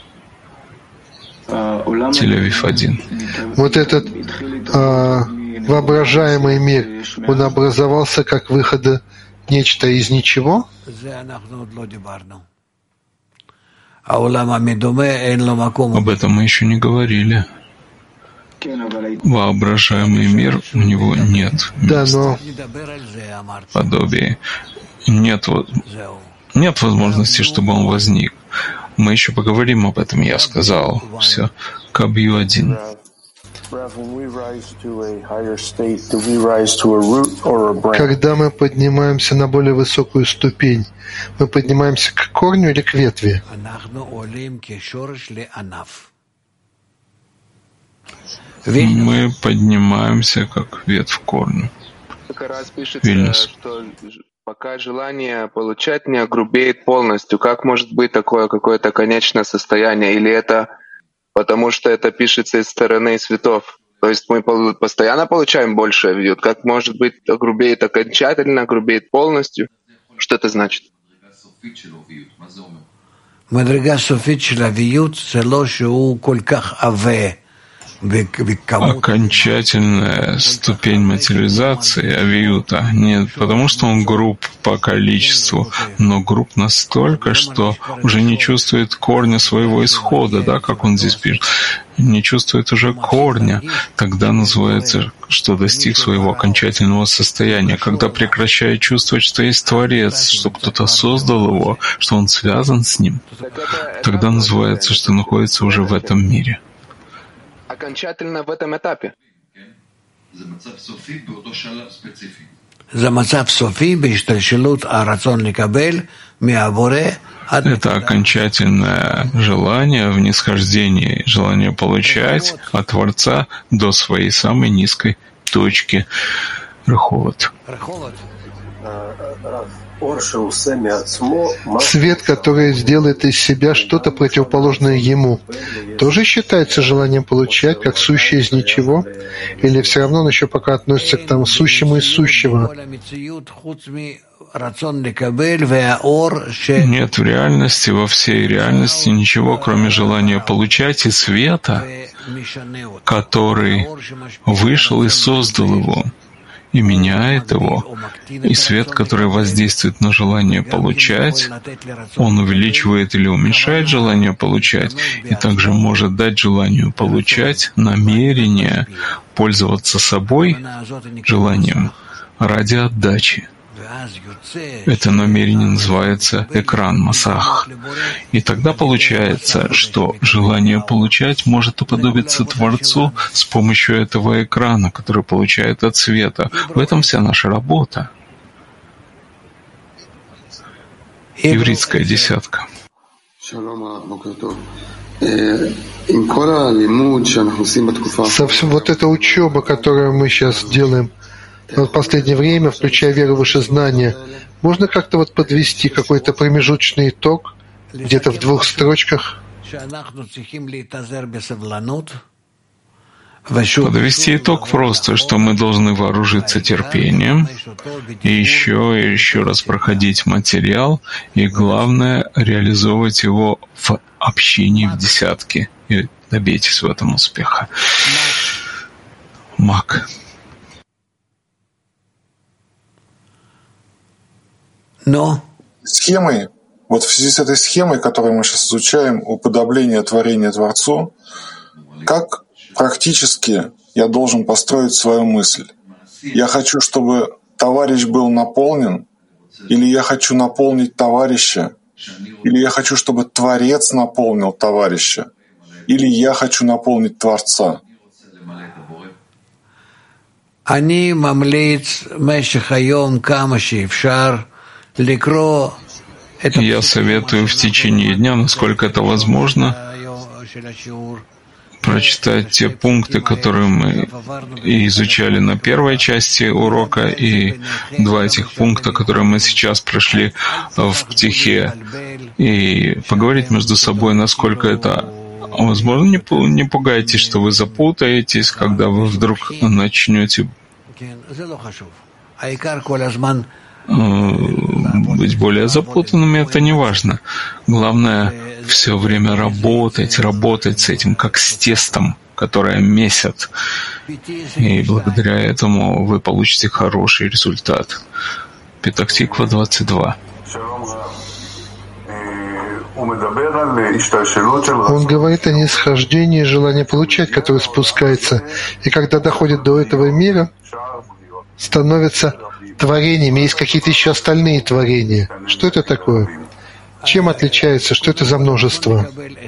Тель-Авив один. Вот этот а, воображаемый мир, он образовался как выход нечто из ничего? Об этом мы еще не говорили. Воображаемый мир, у него нет да, но... подобия. Нет, нет возможности, чтобы он возник. Мы еще поговорим об этом, я сказал. Все. Кабью один. Когда мы поднимаемся на более высокую ступень, мы поднимаемся к корню или к ветви? Мы поднимаемся как ветвь к корню. Вильнюс. Пока желание получать не огрубеет полностью, как может быть такое какое-то конечное состояние? Или это потому, что это пишется из стороны светов? То есть мы постоянно получаем большее вьют. Как может быть огрубеет окончательно, огрубеет полностью? Что это значит? Окончательная ступень материализации авиюта не потому, что он груб по количеству, но груб настолько, что уже не чувствует корня своего исхода, да, как он здесь пишет, не чувствует уже корня, тогда называется, что достиг своего окончательного состояния, когда прекращает чувствовать, что есть Творец, что кто-то создал его, что он связан с ним, тогда называется, что находится уже в этом мире. Окончательно в этом этапе. Это окончательное желание в нисхождении, желание получать от Творца до своей самой низкой точки. Раховат. Свет, который сделает из себя что-то противоположное ему, тоже считается желанием получать, как сущее из ничего? Или все равно он еще пока относится к тому сущему из сущего? Нет в реальности, во всей реальности ничего, кроме желания получать и света, который вышел и создал его, и меняет его, и свет, который воздействует на желание получать, он увеличивает или уменьшает желание получать, и также может дать желанию получать намерение пользоваться собой, желанием, ради отдачи. Это намерение называется экран, масах. И тогда получается, что желание получать может уподобиться Творцу с помощью этого экрана, который получает от света. В этом вся наша работа. Ивритская десятка. Со всем вот эта учеба, которую мы сейчас делаем в последнее время, включая веру в выше знания, можно как-то вот подвести какой-то промежуточный итог где-то в двух строчках? Подвести итог просто, что мы должны вооружиться терпением и еще и еще раз проходить материал, и главное, реализовывать его в общении в десятке. И добейтесь в этом успеха. Мак. Но схемой, вот в связи с этой схемой, которую мы сейчас изучаем, уподобление творения Творцу, как практически я должен построить свою мысль? Я хочу, чтобы товарищ был наполнен, или я хочу наполнить товарища, или я хочу, чтобы Творец наполнил товарища, или я хочу наполнить Творца. Я советую в течение дня, насколько это возможно, прочитать те пункты, которые мы изучали на первой части урока, и два этих пункта, которые мы сейчас прошли в Птихе, и поговорить между собой, насколько это возможно. Не, не пугайтесь, что вы запутаетесь, когда вы вдруг начнете быть более запутанными, это не важно. Главное все время работать, работать с этим, как с тестом, которое месят. И благодаря этому вы получите хороший результат. Петах-Тиква двадцать два. Он говорит о нисхождении желания получать, которое спускается, и когда доходит до этого мира, становится творениями. Есть какие-то еще остальные творения. Что это такое? Чем отличается? Что это за множество?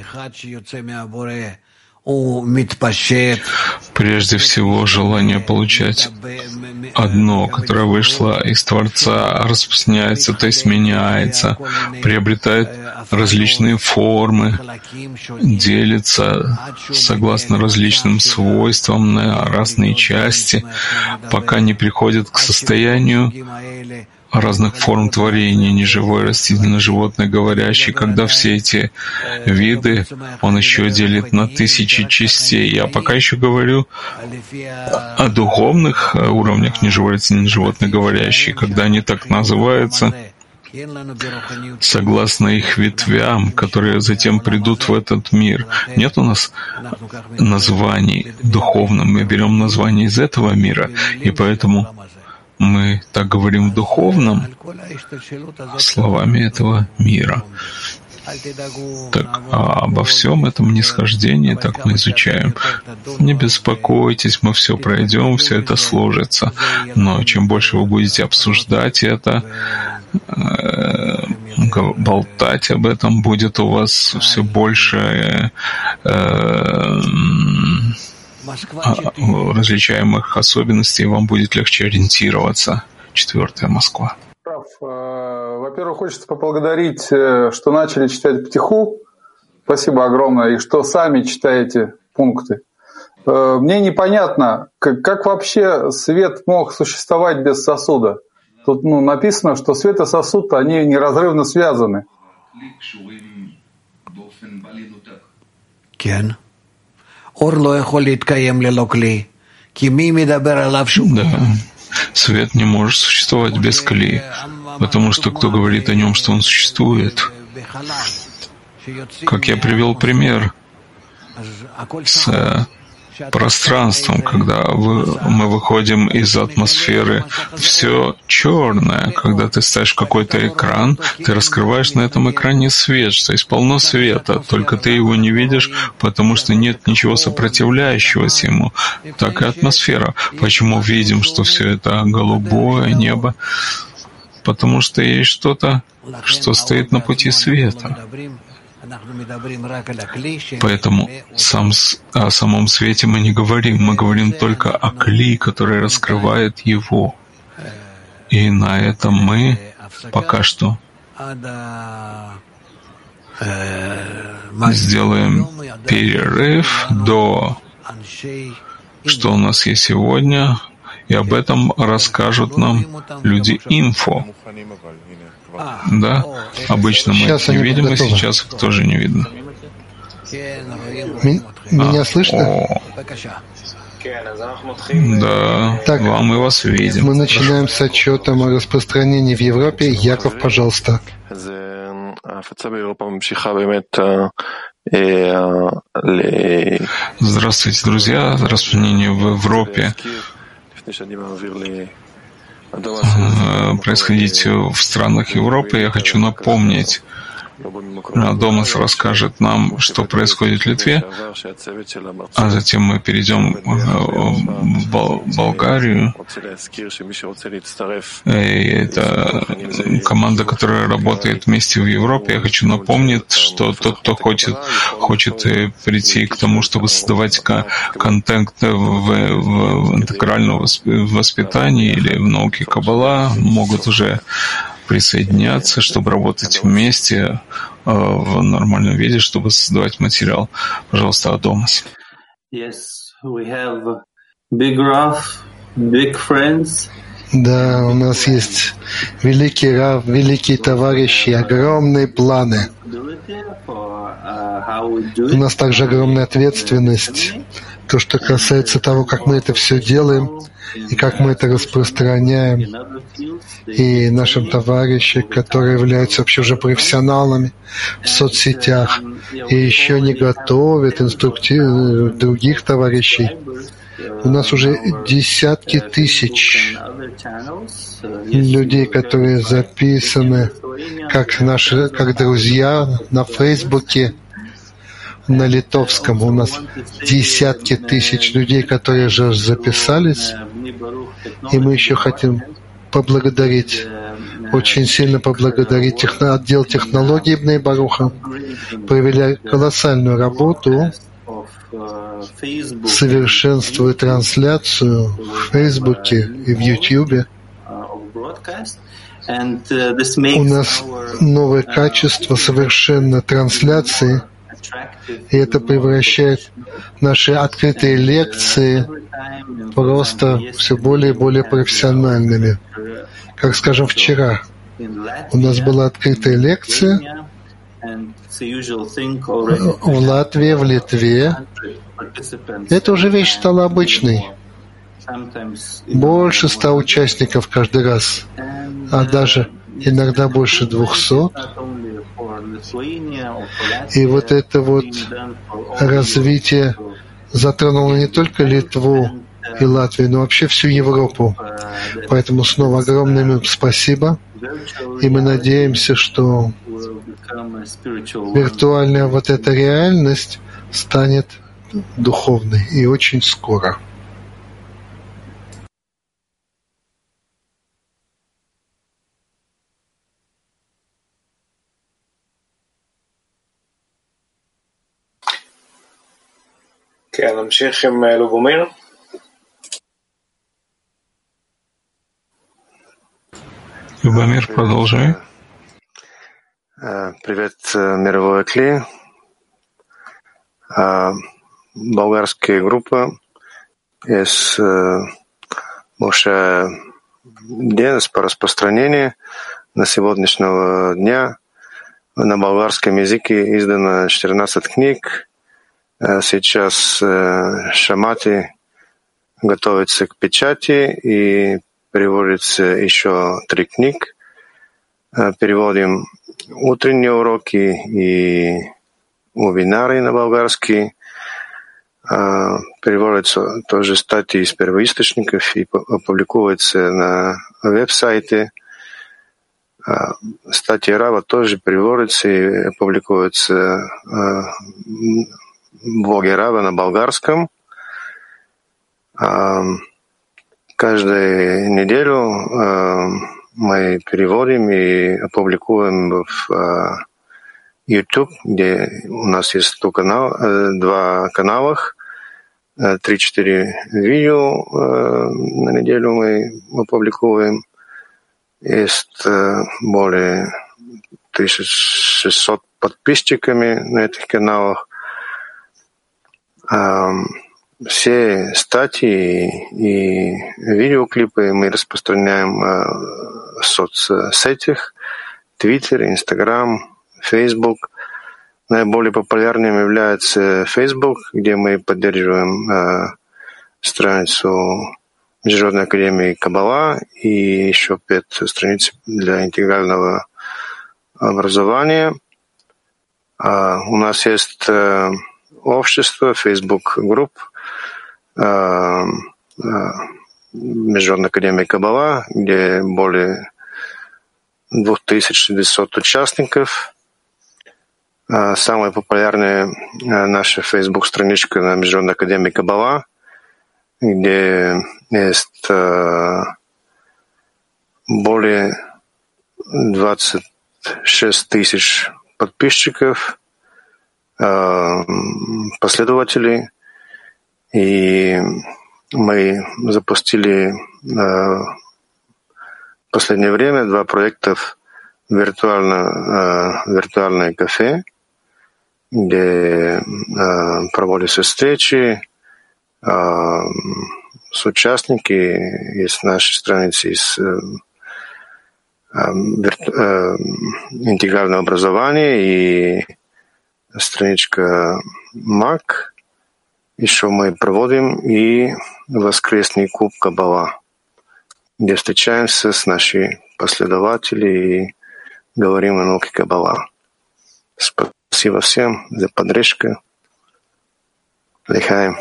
Прежде всего, желание получать одно, которое вышло из Творца, распространяется, то есть меняется, приобретает различные формы, делится согласно различным свойствам на разные части, пока не приходит к состоянию разных форм творения, неживой, растительный, животное, говорящий, когда все эти виды он еще делит на тысячи частей. Я пока еще говорю о духовных уровнях неживой, растительный, животное, говорящий, когда они так называются, согласно их ветвям, которые затем придут в этот мир. Нет у нас названий духовных, мы берем название из этого мира, и поэтому мы так говорим в духовном словами этого мира. Так, а обо всем этом нисхождении так мы изучаем. Не беспокойтесь, мы все пройдем, все это сложится. Но чем больше вы будете обсуждать это, э, болтать об этом, будет у вас все больше э, различаемых особенностей, вам будет легче ориентироваться. Четвертая Москва. Во-первых, хочется поблагодарить, что начали читать Птиху. Спасибо огромное. И что сами читаете пункты. Мне непонятно, как, как вообще свет мог существовать без сосуда. Тут ну, написано, что свет и сосуд, они неразрывно связаны. Кен. Да. Свет не может существовать без кли, потому что кто говорит о нем, что он существует? Как я привел пример с пространством, когда вы, мы выходим из атмосферы, все черное. Когда ты ставишь какой-то экран, ты раскрываешь на этом экране свет, то есть полно света, только ты его не видишь, потому что нет ничего сопротивляющегося ему. Так и атмосфера. Почему видим, что все это голубое небо? Потому что есть что-то, что стоит на пути света. Поэтому сам, о самом свете мы не говорим, мы говорим только о кли, который раскрывает его. И на этом мы пока что сделаем перерыв до, что у нас есть сегодня, и об этом расскажут нам люди инфо. Да? Обычно мы сейчас это не видим, готовы. и сейчас их тоже не видно. Меня а, слышно? О, да, так, вам мы вас видим. Мы начинаем с отчетом о распространении в Европе. Яков, пожалуйста. Здравствуйте, друзья. Распространение в Европе происходить в странах Европы. Я хочу напомнить, Домас расскажет нам, что происходит в Литве, а затем мы перейдем в Болгарию. И это команда, которая работает вместе в Европе. Я хочу напомнить, что тот, кто хочет, хочет прийти к тому, чтобы создавать контент в, в интегральном воспитании или в науке Каббала, могут уже присоединяться, чтобы работать вместе э, в нормальном виде, чтобы создавать материал. Пожалуйста, Адамас. Yes, we have big Raf, big friends. Да, у нас есть великий Рав, великие товарищи, огромные планы. У нас также огромная ответственность. То, что касается того, как мы это все делаем и как мы это распространяем. И нашим товарищам, которые являются вообще уже профессионалами в соцсетях и еще не готовят инструктивы других товарищей. У нас уже десятки тысяч людей, которые записаны как наши, как друзья на Фейсбуке, на литовском. У нас десятки тысяч людей, которые же записались, и мы еще хотим поблагодарить, очень сильно поблагодарить техно, отдел технологий Бней Баруха. Провели колоссальную работу, совершенствуя трансляцию в Фейсбуке и в Ютьюбе. У нас новое качество совершенно трансляции, и это превращает наши открытые лекции просто все более и более профессиональными. Как, скажем, вчера у нас была открытая лекция в Латвии, в Литве. Это уже вещь стала обычной. Больше ста участников каждый раз, а даже иногда больше двухсот. И вот это вот развитие затронуло не только Литву и Латвию, но вообще всю Европу. Поэтому снова огромное им спасибо. И мы надеемся, что виртуальная вот эта реальность станет духовной и очень скоро. כן, נמשיך עם לובומיר. Любомир, продолжай. Привет, мировое Кли. Болгарская группа есть большая деятельность по распространению. На сегодняшнего дня на болгарском языке издано четырнадцать книг. Сейчас Шамати готовится к печати и переводится еще три книг. Переводим утренние уроки и вебинары на болгарский. Переводятся тоже статьи из первоисточников и опубликуются на веб-сайте. Статьи Рава тоже переводятся и опубликуются в блоге Рава на болгарском. Каждую неделю мы переводим и опубликуем в YouTube, где у нас есть два канала, два канала, три-четыре видео на неделю мы опубликуем. Есть более тысяча шестьсот подписчиками на этих каналах. Все статьи и видеоклипы мы распространяем в соцсетях, Twitter, Instagram, Facebook. Наиболее популярным является Facebook, где мы поддерживаем страницу Международной академии Каббала и еще пять страниц для интегрального образования. У нас есть общество, Facebook групп Международной академии Каббала, где более две тысячи двести участников. Самая популярная наша Facebook страничка на Международной академии Каббала, где есть более двадцать шесть тысяч подписчиков, последователей. И мы запустили в последнее время два проекта виртуально, виртуальное кафе, где проводятся встречи с участниками. Есть наши страницы из интегрального образования и страничка МАК. Еще мы проводим и воскресный клуб Каббала, где встречаемся с нашими последователями и говорим о науке Каббала. Спасибо всем за поддержку. Лихаим.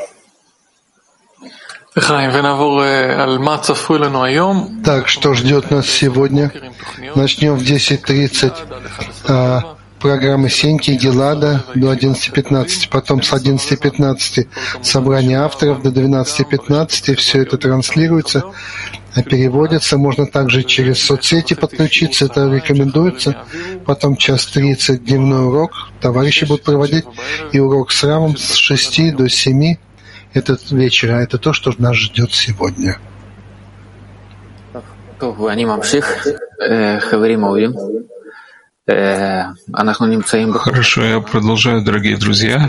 Так, что ждет нас сегодня? Начнем в десять тридцать. Программы Сеньки и Гелада до одиннадцати пятнадцати, потом с одиннадцати пятнадцати собрание авторов до двенадцати пятнадцати. Все это транслируется, переводится. Можно также через соцсети подключиться, это рекомендуется. Потом час тридцать дневной урок. Товарищи будут проводить. И урок с Рамом с шести до семи. Это вечера. Это то, что нас ждет сегодня. Хорошо, я продолжаю, дорогие друзья.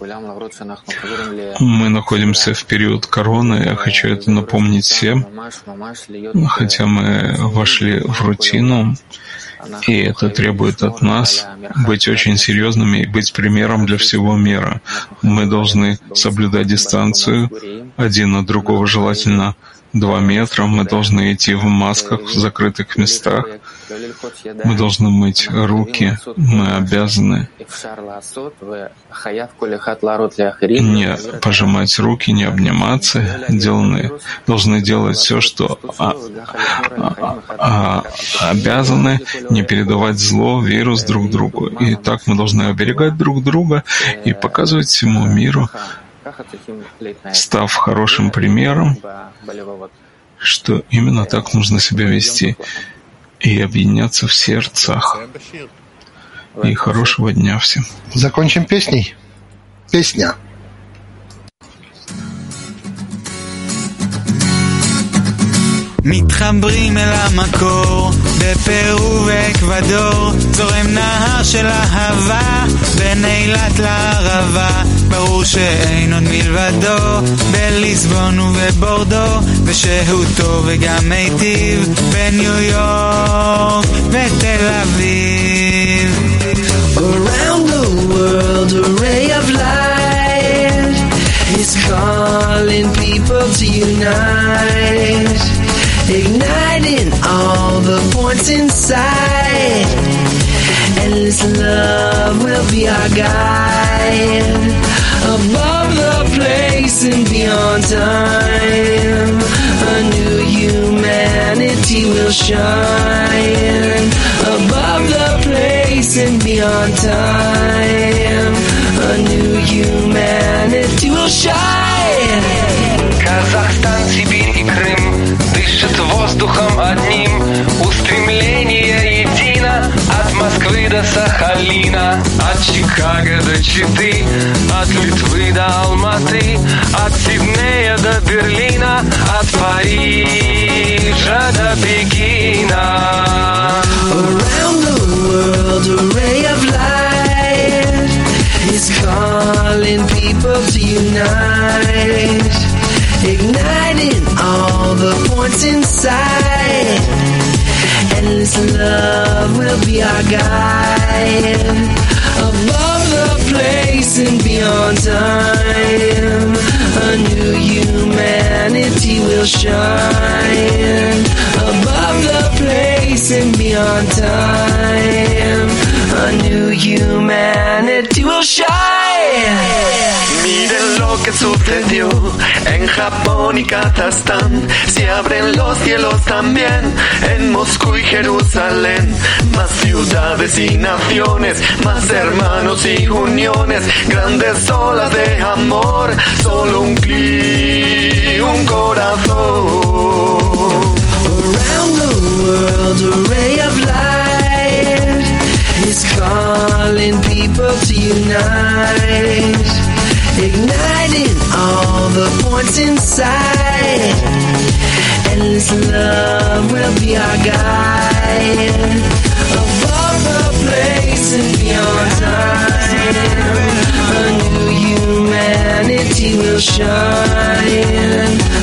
Мы находимся в период короны, я хочу это напомнить всем, хотя мы вошли в рутину, и это требует от нас быть очень серьезными и быть примером для всего мира. Мы должны соблюдать дистанцию один от другого, желательно два метра. Мы должны идти в масках в закрытых местах. Мы должны мыть руки. Мы обязаны не пожимать руки, не обниматься. Деланы, должны делать все, что а, а, а, обязаны, не передавать зло, вирус друг другу. И так мы должны оберегать друг друга и показывать всему миру, став хорошим примером, что именно так нужно себя вести и объединяться в сердцах. И хорошего дня всем. Закончим песней. Песня. מתחברים אל המקור, בפרו ואקוודור, זורם נהר של אהבה, בין אילת לערבה, ברור שאין עוד מלבדו, בליסבון ובבורדו, ושהותו וגם מיטיב, בניו יורק ותל אביב. Around the world a ray of light is calling people to unite, igniting all the points inside. Endless love will be our guide, above the place and beyond time. A new humanity will shine, above the place and beyond time. A new humanity will shine. Казахстан, Сибирь и Крым дышат воздухом одним. Устремление едино от Москвы до Сахалина, от Чикаго до Читы, от Литвы до Алматы, от Сиднея до Берлина, от Парижа до Пекина. Around the world a ray of light people to unite, igniting all the points inside. Endless love will be our guide, above the place and beyond time. A new humanity will shine, above the place and beyond time. A new humanity will shine. Miren lo que sucedió en Japón y Kazajstán. Se abren los cielos también en Moscú y Jerusalén. Más ciudades y naciones, más hermanos y uniones. Grandes olas de amor, solo un clic, un corazón. Around the world, a ray of light is calling people to unite, igniting all the points inside. Endless love will be our guide, above the place and beyond time. A new humanity will shine,